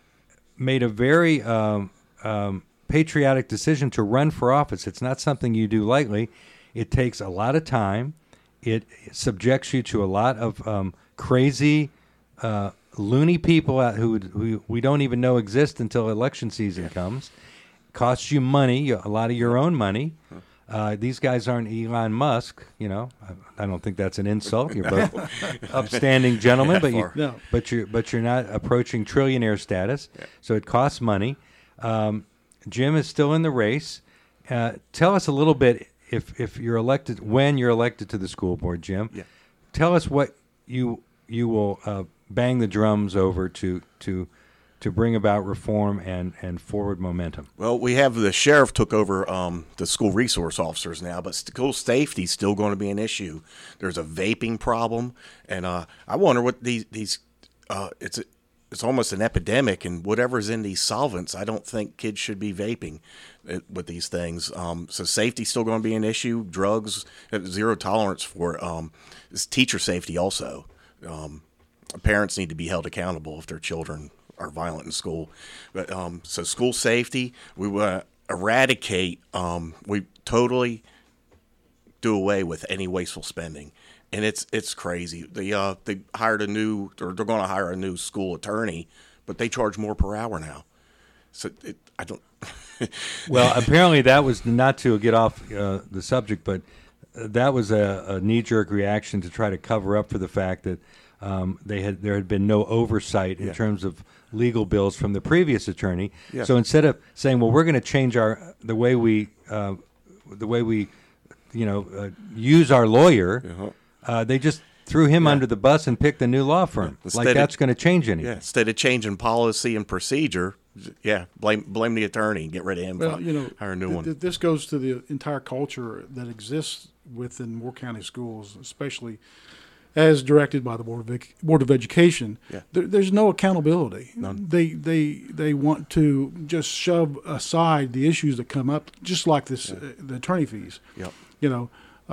[SPEAKER 3] made a very um, um, patriotic decision to run for office. It's not something you do lightly. It takes a lot of time. It subjects you to a lot of um, crazy, uh, loony people out who, who we don't even know exist until election season yeah. comes. Costs you money, a lot of your own money. Uh, these guys aren't Elon Musk, you know. I, I don't think that's an insult. You're both upstanding gentlemen, but you,
[SPEAKER 14] no.
[SPEAKER 3] but you're but you're not approaching trillionaire status.
[SPEAKER 13] Yeah.
[SPEAKER 3] So it costs money. Um, Jim is still in the race. Uh, tell us a little bit if if you're elected when you're elected to the school board, Jim.
[SPEAKER 13] Yeah.
[SPEAKER 3] Tell us what you you will uh, bang the drums over to to. to bring about reform and, and forward momentum.
[SPEAKER 13] Well, we have the sheriff took over um, the school resource officers now, but school safety is still going to be an issue. There's a vaping problem, and uh, I wonder what these these uh, it's a, it's almost an epidemic, and whatever's in these solvents, I don't think kids should be vaping with these things. Um, so safety's still going to be an issue. Drugs, zero tolerance for it. Um, it's teacher safety also. Um, parents need to be held accountable if their children are violent in school. But um, so school safety, we want to eradicate, um, we totally do away with any wasteful spending. And it's it's crazy. They uh they hired a new, or they're going to hire a new school attorney, but they charge more per hour now. So it, I don't.
[SPEAKER 3] Well, apparently that was not to get off uh, the subject, but that was a, a knee-jerk reaction to try to cover up for the fact that um, they had there had been no oversight in
[SPEAKER 13] Yeah.
[SPEAKER 3] terms of legal bills from the previous attorney.
[SPEAKER 13] Yeah.
[SPEAKER 3] So instead of saying, "Well, we're going to change our the way we uh, the way we you know uh, use our lawyer,"
[SPEAKER 13] Uh-huh.
[SPEAKER 3] uh, they just threw him
[SPEAKER 13] Yeah.
[SPEAKER 3] under the bus and picked a new law firm.
[SPEAKER 13] Instead
[SPEAKER 3] Like
[SPEAKER 13] of-
[SPEAKER 3] that's going to change anything.
[SPEAKER 13] Yeah, instead of changing policy and procedure, yeah, blame blame the attorney and get rid of him.
[SPEAKER 14] Well, you know,
[SPEAKER 13] hire a new
[SPEAKER 14] th-
[SPEAKER 13] one.
[SPEAKER 14] th- this goes to the entire culture that exists within Moore County schools, especially as directed by the Board of, Ec- Board of Education.
[SPEAKER 13] Yeah.
[SPEAKER 14] There, there's no accountability.
[SPEAKER 13] None.
[SPEAKER 14] They they they want to just shove aside the issues that come up, just like this, uh, the attorney fees.
[SPEAKER 13] Yep.
[SPEAKER 14] You know,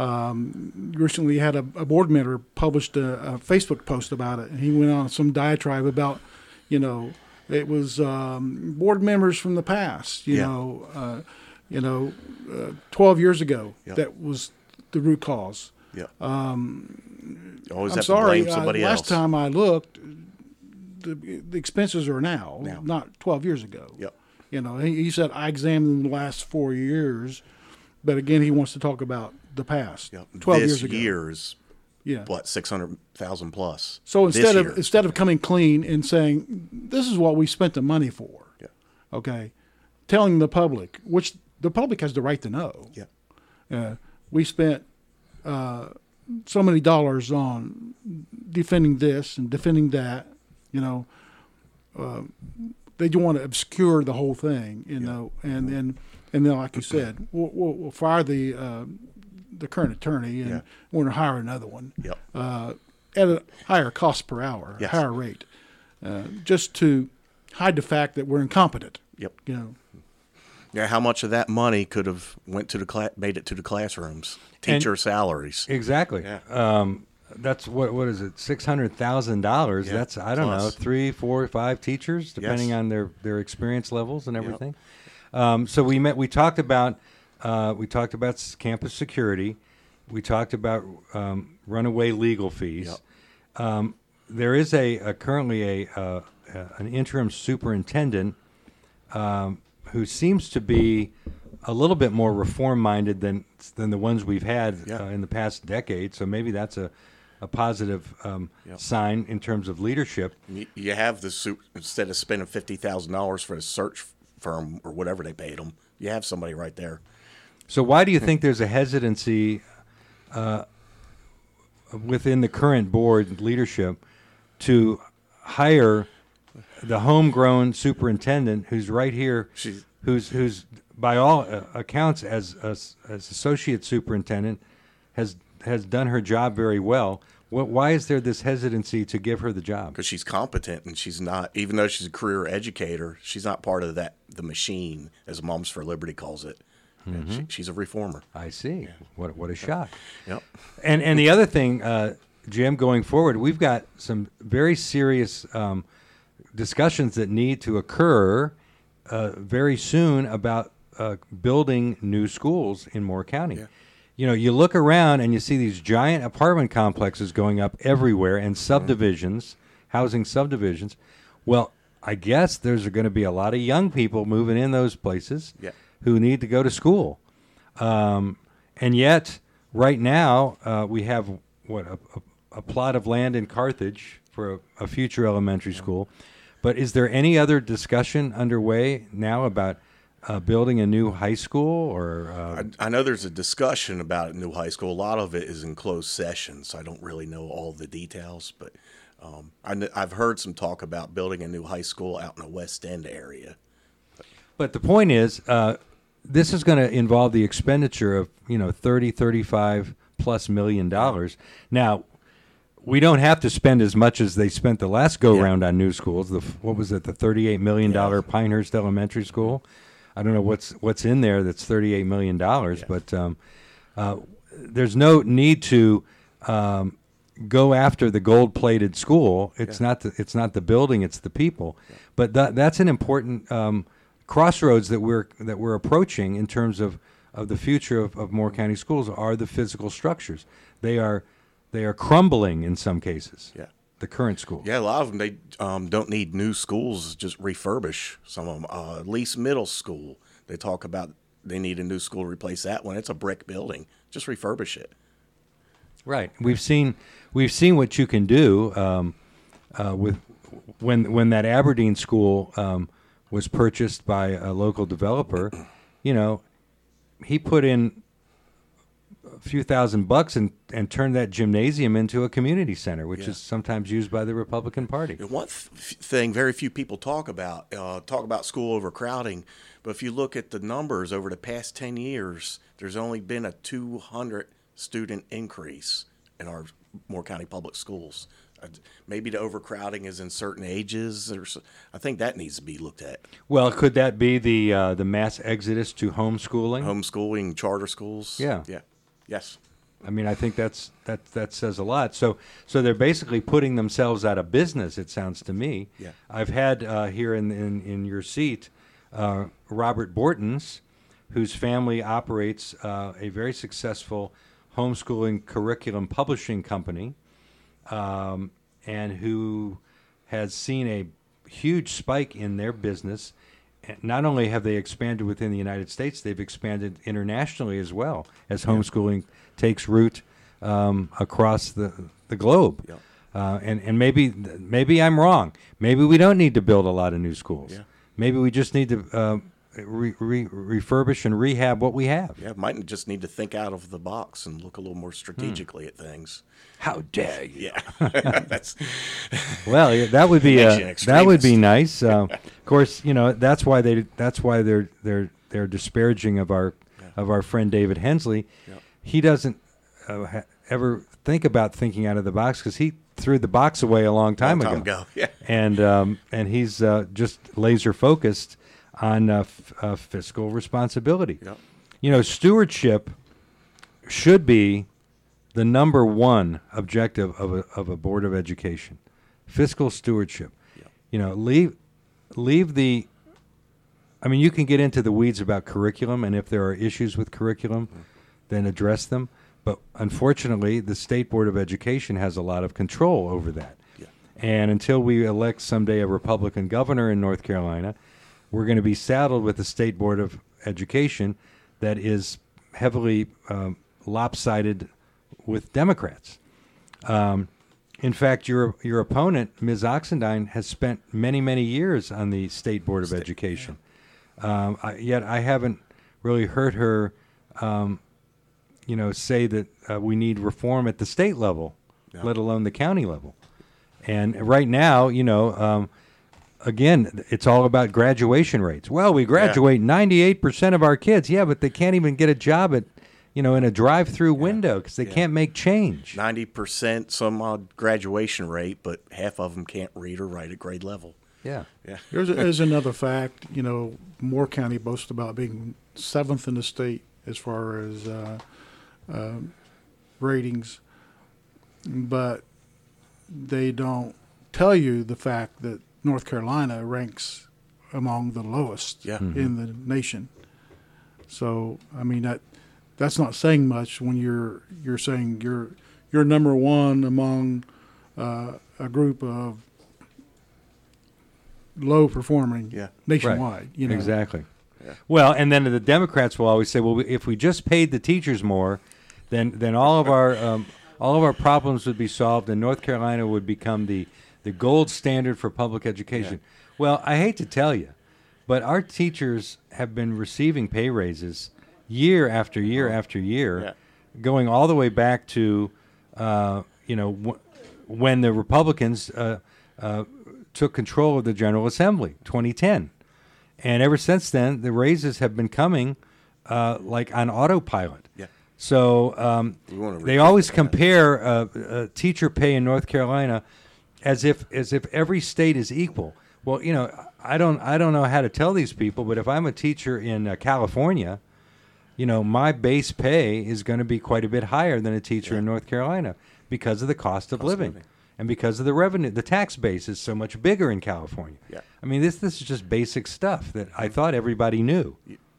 [SPEAKER 14] um, recently had a, a board member published a, a Facebook post about it, and he went on some diatribe about, you know, it was um, board members from the past, you
[SPEAKER 13] Yeah.
[SPEAKER 14] know, uh, you know, uh, twelve years ago.
[SPEAKER 13] Yep.
[SPEAKER 14] That was the root cause.
[SPEAKER 13] Yeah.
[SPEAKER 14] Um,
[SPEAKER 13] You always
[SPEAKER 14] I'm
[SPEAKER 13] have
[SPEAKER 14] sorry.
[SPEAKER 13] to blame somebody
[SPEAKER 14] uh,
[SPEAKER 13] else.
[SPEAKER 14] last time I looked, the, the expenses are now,
[SPEAKER 13] Now.
[SPEAKER 14] not twelve years ago.
[SPEAKER 13] Yep.
[SPEAKER 14] You know, he, he said I examined the last four years, but again, he wants to talk about the past.
[SPEAKER 13] Yep.
[SPEAKER 14] Twelve
[SPEAKER 13] this
[SPEAKER 14] years ago.
[SPEAKER 13] year's,
[SPEAKER 14] Yeah.
[SPEAKER 13] what, six hundred thousand plus.
[SPEAKER 14] So
[SPEAKER 13] this
[SPEAKER 14] instead of
[SPEAKER 13] year.
[SPEAKER 14] instead of coming clean and saying this is what we spent the money for,
[SPEAKER 13] Yeah.
[SPEAKER 14] okay, telling the public, which the public has the right to know.
[SPEAKER 13] Yeah.
[SPEAKER 14] Uh, we spent uh, so many dollars on defending this and defending that. You know, uh, they do want to obscure the whole thing. You know, and then and then like you said, we'll, we'll, we'll fire the uh, the current attorney and
[SPEAKER 13] Yeah.
[SPEAKER 14] we're going to hire another one.
[SPEAKER 13] Yep.
[SPEAKER 14] Uh, at a higher cost per hour,
[SPEAKER 13] Yes.
[SPEAKER 14] higher rate, uh, just to hide the fact that we're incompetent.
[SPEAKER 13] Yep.
[SPEAKER 14] You know.
[SPEAKER 13] Yeah, how much of that money could have went to the cla- made it to the classrooms, teacher
[SPEAKER 3] And-
[SPEAKER 13] salaries?
[SPEAKER 3] Exactly.
[SPEAKER 13] Yeah.
[SPEAKER 3] Um, that's what what is it? Six hundred thousand dollars.
[SPEAKER 13] Yeah,
[SPEAKER 3] That's I don't know,
[SPEAKER 13] plus.
[SPEAKER 3] three, four, five teachers, depending
[SPEAKER 13] Yes.
[SPEAKER 3] on their, their experience levels and everything. Um, so we met. We talked about uh, we talked about s- campus security. We talked about um, runaway legal fees. Um, there is a, a currently a uh, uh, an interim superintendent um, who seems to be a little bit more reform-minded than than the ones we've had
[SPEAKER 13] Yeah.
[SPEAKER 3] uh, in the past decade. So maybe that's a a positive um,
[SPEAKER 13] Yep.
[SPEAKER 3] sign in terms of leadership.
[SPEAKER 13] You, you have the suit instead of spending fifty thousand dollars for a search firm or whatever they paid them. You have somebody right there.
[SPEAKER 3] So why do you think there's a hesitancy uh, within the current board leadership to hire the homegrown superintendent who's right here,
[SPEAKER 13] She's-
[SPEAKER 3] who's who's by all uh, accounts as, as as associate superintendent has has done her job very well. What, why is there this hesitancy to give her the job?
[SPEAKER 13] Because she's competent and she's not, even though she's a career educator, she's not part of that the machine, as Moms for Liberty calls it. And she, she's a reformer.
[SPEAKER 3] I see. What what a shock.
[SPEAKER 13] Yep.
[SPEAKER 3] And and the other thing, uh, Jim, going forward, we've got some very serious um, discussions that need to occur uh, very soon about uh, building new schools in Moore County. You know, you look around and you see these giant apartment complexes going up everywhere and subdivisions, housing subdivisions. Well, I guess there's going to be a lot of young people moving in those places
[SPEAKER 13] Yeah.
[SPEAKER 3] who need to go to school. Um, and yet, right now, uh, we have, what, a, a, a plot of land in Carthage for a, a future elementary school. But is there any other discussion underway now about uh, building a new high school or... Uh,
[SPEAKER 13] I, I know there's a discussion about a new high school. A lot of it is in closed session, so I don't really know all the details. But um, I, kn- I've heard some talk about building a new high school out in the West End area.
[SPEAKER 3] But the point is, uh, this is going to involve the expenditure of, you know, thirty, thirty-five plus million dollars. Now, we don't have to spend as much as they spent the last go round on new schools. The what was it, the thirty-eight million dollar Pinehurst Elementary School? I don't know what's what's in there that's thirty-eight million dollars, but um, uh, there's no need to um, go after the gold-plated school. It's not the it's not the building, it's the people. But that that's an important um, crossroads that we're that we're approaching in terms of, of the future of, of Moore County schools are the physical structures. They are they are crumbling in some cases.
[SPEAKER 13] Yeah.
[SPEAKER 3] The current schools.
[SPEAKER 13] Yeah, a lot of them, they um, don't need new schools, just refurbish some of them. Uh, Lease Middle School, they talk about they need a new school to replace that one. It's a brick building. Just refurbish it.
[SPEAKER 3] Right. We've seen we've seen what you can do um, uh, with when when that Aberdeen school um, was purchased by a local developer. You know, he put in a few thousand bucks and, and turned that gymnasium into a community center, which
[SPEAKER 13] Yeah.
[SPEAKER 3] is sometimes used by the Republican Party.
[SPEAKER 13] And one th- thing very few people talk about, uh, talk about school overcrowding, but if you look at the numbers over the past ten years, there's only been a two hundred student increase in our Moore County public schools. Uh, maybe the overcrowding is in certain ages. Or so, I think that needs to be looked at.
[SPEAKER 3] Well, could that be the uh, the mass exodus to homeschooling?
[SPEAKER 13] Homeschooling, charter schools.
[SPEAKER 3] Yeah.
[SPEAKER 13] Yeah. Yes.
[SPEAKER 3] I mean, I think that's that that says a lot. So so they're basically putting themselves out of business. It sounds to me.
[SPEAKER 13] Yeah.
[SPEAKER 3] I've had uh, here in, in in your seat uh, Robert Bortons, whose family operates uh, a very successful homeschooling curriculum publishing company, um, and who has seen a huge spike in their business. And not only have they expanded within the United States, they've expanded internationally as well as homeschooling takes root um, across the the globe.
[SPEAKER 13] Yep.
[SPEAKER 3] Uh, and and maybe maybe I'm wrong. Maybe we don't need to build a lot of new schools.
[SPEAKER 13] Yeah.
[SPEAKER 3] Maybe we just need to uh, re- re- refurbish and rehab what we have.
[SPEAKER 13] Yeah, might just need to think out of the box and look a little more strategically at things.
[SPEAKER 3] How dare you?
[SPEAKER 13] Yeah, that's
[SPEAKER 3] Well, yeah, that would be
[SPEAKER 13] Makes you
[SPEAKER 3] uh,
[SPEAKER 13] an
[SPEAKER 3] that would be
[SPEAKER 13] extremist.
[SPEAKER 3] nice. Uh, of course, you know that's why they that's why they're they're they're disparaging of our of our friend David Hensley.
[SPEAKER 13] Yep.
[SPEAKER 3] He doesn't uh, ha- ever think about thinking out of the box because he threw the box away a long time
[SPEAKER 13] Long time
[SPEAKER 3] ago.
[SPEAKER 13] ago, yeah.
[SPEAKER 3] And um, and he's uh, just laser focused on uh, f- uh, fiscal responsibility.
[SPEAKER 13] Yep.
[SPEAKER 3] You know, stewardship should be the number one objective of a of a board of education. Fiscal stewardship.
[SPEAKER 13] Yep.
[SPEAKER 3] You know, leave leave the. I mean, you can get into the weeds about curriculum, and if there are issues with curriculum, mm-hmm. then address them. But unfortunately, the State Board of Education has a lot of control over that.
[SPEAKER 13] Yeah.
[SPEAKER 3] And until we elect someday a Republican governor in North Carolina, we're going to be saddled with a State Board of Education that is heavily um, lopsided with Democrats. Um, in fact, your your opponent, Miz Oxendine, has spent many, many years on the State Board of State, Education. Yeah. Um, I, yet I haven't really heard her um, you know, say that uh, we need reform at the state level, yeah. let alone the county level. And right now, you know, um, again, it's all about graduation rates. Well, we graduate yeah. ninety-eight percent of our kids. Yeah, but they can't even get a job at, you know, in a drive-through yeah. window because they yeah. can't make change.
[SPEAKER 13] ninety percent some odd graduation rate, but half of them can't read or write at grade level.
[SPEAKER 3] Yeah.
[SPEAKER 13] Yeah.
[SPEAKER 14] Here's, a, here's another fact. You know, Moore County boasts about being seventh in the state as far as uh, uh, ratings, but they don't tell you the fact that North Carolina ranks among the lowest
[SPEAKER 13] yeah.
[SPEAKER 14] mm-hmm. in the nation. So, I mean, that that's not saying much when you're you're saying you're you're number one among uh, a group of low performing
[SPEAKER 13] yeah.
[SPEAKER 14] nationwide.
[SPEAKER 3] Right.
[SPEAKER 14] You know?
[SPEAKER 3] Exactly.
[SPEAKER 13] Yeah.
[SPEAKER 3] Well, and then the Democrats will always say, well, if we just paid the teachers more, then then all of our um, all of our problems would be solved, and North Carolina would become the, the gold standard for public education. Yeah. Well, I hate to tell you, but our teachers have been receiving pay raises year after year after year,
[SPEAKER 13] yeah.
[SPEAKER 3] going all the way back to, uh, you know, w- when the Republicans uh, uh, took control of the General Assembly, twenty ten. And ever since then, the raises have been coming uh, like on autopilot.
[SPEAKER 13] Yeah.
[SPEAKER 3] So um, they always compare uh, uh, teacher pay in North Carolina as if as if every state is equal. Well, you know, I don't I don't know how to tell these people, but if I'm a teacher in uh, California, you know, my base pay is going to be quite a bit higher than a teacher
[SPEAKER 13] yeah.
[SPEAKER 3] in North Carolina because of the cost of
[SPEAKER 13] cost
[SPEAKER 3] living.
[SPEAKER 13] Of living.
[SPEAKER 3] And because of the revenue, the tax base is so much bigger in California.
[SPEAKER 13] Yeah.
[SPEAKER 3] I mean, this this is just basic stuff that I thought everybody knew.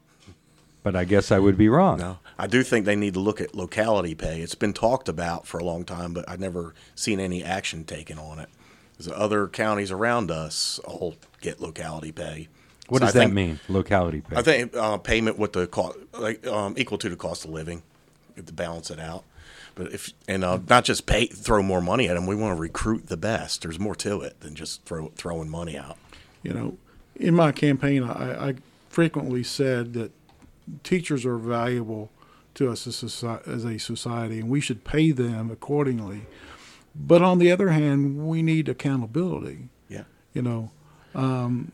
[SPEAKER 3] But I guess I would be wrong.
[SPEAKER 13] No, I do think they need to look at locality pay. It's been talked about for a long time, but I've never seen any action taken on it. Because other counties around us all get locality pay.
[SPEAKER 3] What
[SPEAKER 13] so
[SPEAKER 3] does
[SPEAKER 13] I
[SPEAKER 3] that
[SPEAKER 13] think,
[SPEAKER 3] mean, locality pay?
[SPEAKER 13] I think uh, payment with the cost, like um, equal to the cost of living, to balance it out. But if and uh, not just pay, throw more money at them. We want to recruit the best. There's more to it than just throw, throwing money out.
[SPEAKER 14] You know, in my campaign, I, I frequently said that teachers are valuable to us as a, as a society, and we should pay them accordingly. But on the other hand, we need accountability.
[SPEAKER 13] Yeah.
[SPEAKER 14] You know, um,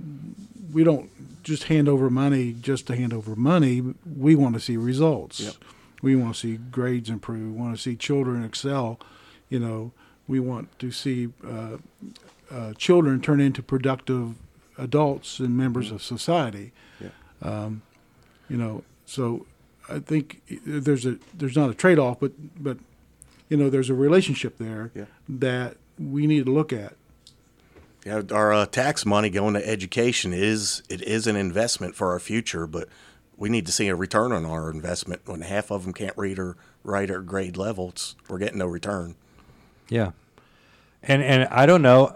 [SPEAKER 14] we don't just hand over money just to hand over money. We want to see results.
[SPEAKER 13] Yep.
[SPEAKER 14] We want to see grades improve. We want to see children excel. You know, we want to see uh, uh, children turn into productive adults and members mm-hmm. of society.
[SPEAKER 13] Yeah.
[SPEAKER 14] Um, you know, so I think there's a there's not a trade-off, but but you know, there's a relationship there
[SPEAKER 13] yeah.
[SPEAKER 14] that we need to look at.
[SPEAKER 13] Yeah, our uh, tax money going to education is it is an investment for our future, but we need to see a return on our investment. When half of them can't read or write at grade level, it's, we're getting no return.
[SPEAKER 3] Yeah, and and I don't know,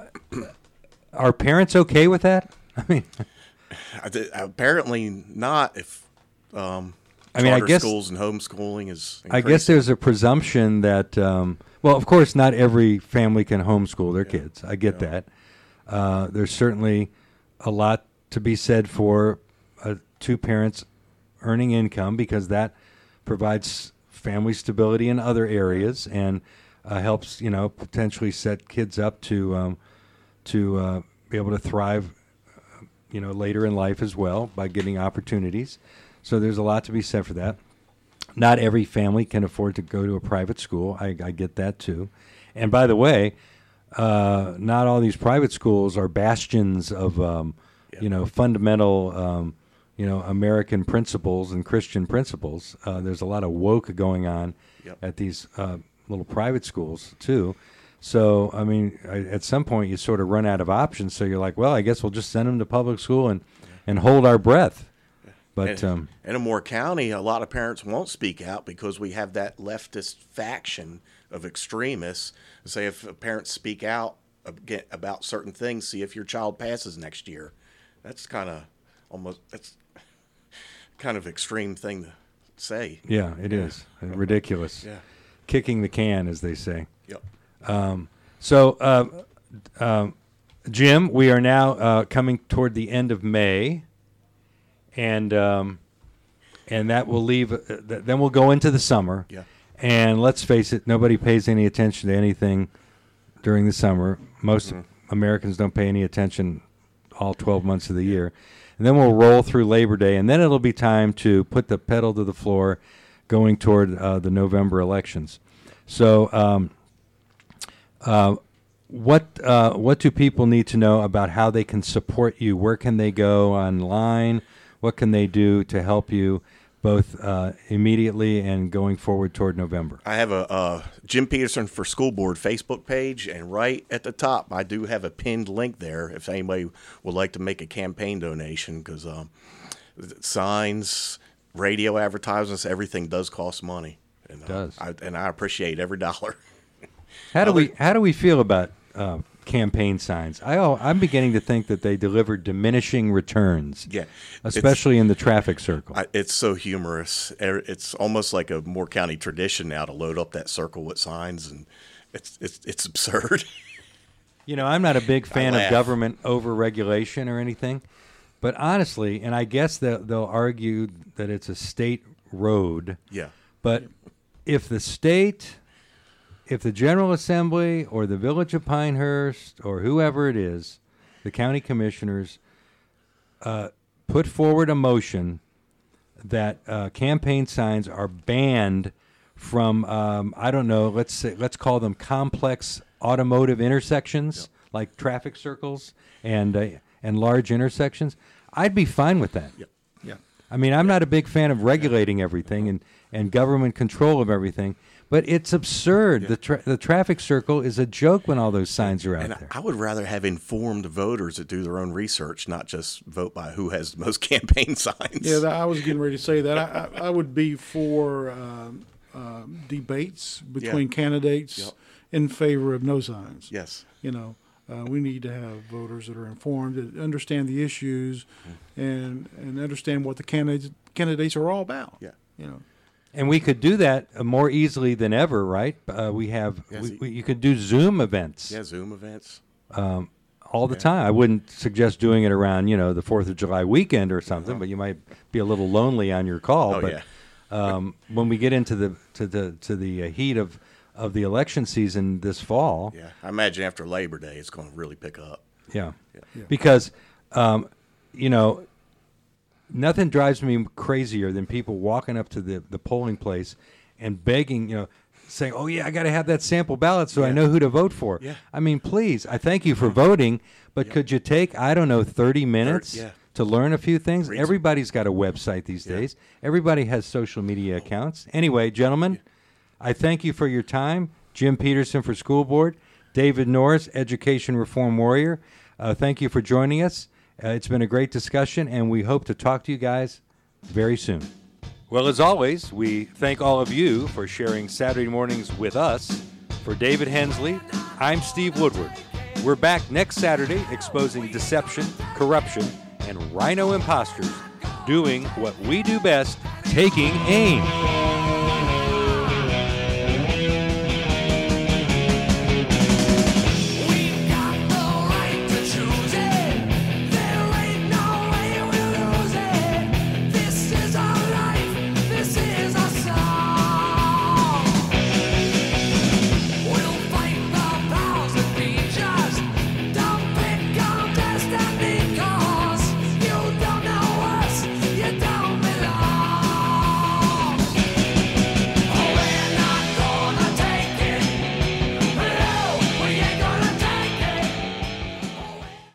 [SPEAKER 3] are parents okay with that? I mean,
[SPEAKER 13] apparently not. If um,
[SPEAKER 3] I mean, I guess
[SPEAKER 13] schools and homeschooling is increasing.
[SPEAKER 3] I guess there's a presumption that um, well, of course, not every family can homeschool their yeah. kids. I get yeah. that. Uh, there's certainly a lot to be said for uh, two parents earning income because that provides family stability in other areas and uh, helps, you know, potentially set kids up to um, to uh, be able to thrive, uh, you know, later in life as well by getting opportunities. So there's a lot to be said for that. not every family can afford to go to a private school. I, I get that too. And by the way, uh, not all these private schools are bastions of, um, yeah. you know, fundamental, um, you know, American principles and Christian principles. Uh, there's a lot of woke going on yep. at these uh, little private schools too. So, I mean, I, at some point you sort of run out of options. So you're like, well, I guess we'll just send them to public school and, yeah. and hold our breath. But
[SPEAKER 13] and,
[SPEAKER 3] um,
[SPEAKER 13] and in Moore County, a lot of parents won't speak out because we have that leftist faction of extremists. Say if parents speak out about certain things, see if your child passes next year. That's kind of almost that's kind of extreme thing to say.
[SPEAKER 3] Yeah, it yeah. is ridiculous.
[SPEAKER 13] Yeah,
[SPEAKER 3] kicking the can, as they say.
[SPEAKER 13] Yep.
[SPEAKER 3] Um, so, uh, um, Jim, we are now uh, coming toward the end of May. And um, and that will leave. Uh, th- then we'll go into the summer.
[SPEAKER 13] Yeah.
[SPEAKER 3] And let's face it, nobody pays any attention to anything during the summer. Most mm-hmm. Americans don't pay any attention all twelve months of the year. And then we'll roll through Labor Day, and then it'll be time to put the pedal to the floor, going toward uh, the November elections. So, um, uh, what uh, what do people need to know about how they can support you? Where can they go online? What can they do to help you both uh, immediately and going forward toward November?
[SPEAKER 13] I have a uh, Jim Peterson for School Board Facebook page, and right at the top, I do have a pinned link there if anybody would like to make a campaign donation, because um, signs, radio advertisements, everything does cost money. And,
[SPEAKER 3] it does.
[SPEAKER 13] Uh, I, and I appreciate every dollar.
[SPEAKER 3] How do we How do we feel about uh, campaign signs? I oh, I'm beginning to think that they deliver diminishing returns.
[SPEAKER 13] Yeah,
[SPEAKER 3] especially in the traffic circle.
[SPEAKER 13] I, it's so humorous. It's almost like a Moore County tradition now to load up that circle with signs, and it's it's it's absurd.
[SPEAKER 3] You know, I'm not a big fan of government overregulation or anything, but honestly, and I guess that they'll argue that it's a state road.
[SPEAKER 13] Yeah.
[SPEAKER 3] But if the state, if the General Assembly or the Village of Pinehurst or whoever it is, the county commissioners, uh, put forward a motion that uh, campaign signs are banned from, um, I don't know, let's say, let's call them complex automotive intersections, yep. like traffic circles and uh, and large intersections, I'd be fine with that.
[SPEAKER 13] Yep.
[SPEAKER 14] Yeah.
[SPEAKER 3] I mean, I'm not a big fan of regulating everything and, and government control of everything, but it's absurd. Yeah. The tra- the traffic circle is a joke when all those signs are out
[SPEAKER 13] and
[SPEAKER 3] there.
[SPEAKER 13] I would rather have informed voters that do their own research, not just vote by who has the most campaign signs.
[SPEAKER 14] Yeah, that, I was getting ready to say that. I, I, I would be for um, uh, debates between
[SPEAKER 13] yeah.
[SPEAKER 14] candidates
[SPEAKER 13] yep.
[SPEAKER 14] in favor of no signs.
[SPEAKER 13] Yes.
[SPEAKER 14] You know, uh, we need to have voters that are informed, that understand the issues, mm-hmm. and and understand what the candidates candidates are all about.
[SPEAKER 13] Yeah.
[SPEAKER 14] You know.
[SPEAKER 3] And we could do that uh, more easily than ever, right? Uh, we have,
[SPEAKER 13] yes,
[SPEAKER 3] we, we, you could do Zoom events.
[SPEAKER 13] Yeah, Zoom events.
[SPEAKER 3] Um, all the
[SPEAKER 13] yeah.
[SPEAKER 3] time. I wouldn't suggest doing it around, you know, the fourth of July weekend or something, uh-huh. but you might be a little lonely on your call.
[SPEAKER 13] Oh,
[SPEAKER 3] but
[SPEAKER 13] yeah.
[SPEAKER 3] um, when we get into the to the to the uh, heat of, of the election season this fall,
[SPEAKER 13] yeah, I imagine after Labor Day it's going to really pick up.
[SPEAKER 3] Yeah,
[SPEAKER 13] yeah.
[SPEAKER 3] yeah. because um, you know. Nothing drives me crazier than people walking up to the, the polling place and begging, you know, saying, oh, yeah, I got to have that sample ballot so
[SPEAKER 13] yeah.
[SPEAKER 3] I know who to vote for.
[SPEAKER 13] Yeah.
[SPEAKER 3] I mean, please, I thank you for voting, but
[SPEAKER 13] yeah.
[SPEAKER 3] could you take, I don't know, thirty minutes
[SPEAKER 13] yeah.
[SPEAKER 3] to learn a few things?
[SPEAKER 13] Read
[SPEAKER 3] Everybody's got a website these
[SPEAKER 13] yeah.
[SPEAKER 3] days. Everybody has social media accounts. Anyway, gentlemen, yeah. I thank you for your time. Jim Peterson for School Board, David Norris, Education Reform Warrior. Uh, thank you for joining us. Uh, it's been a great discussion, and we hope to talk to you guys very soon. Well, as always, we thank all of you for sharing Saturday mornings with us. For David Hensley, I'm Steve Woodward. We're back next Saturday exposing deception, corruption, and rhino imposters, doing what we do best, taking aim.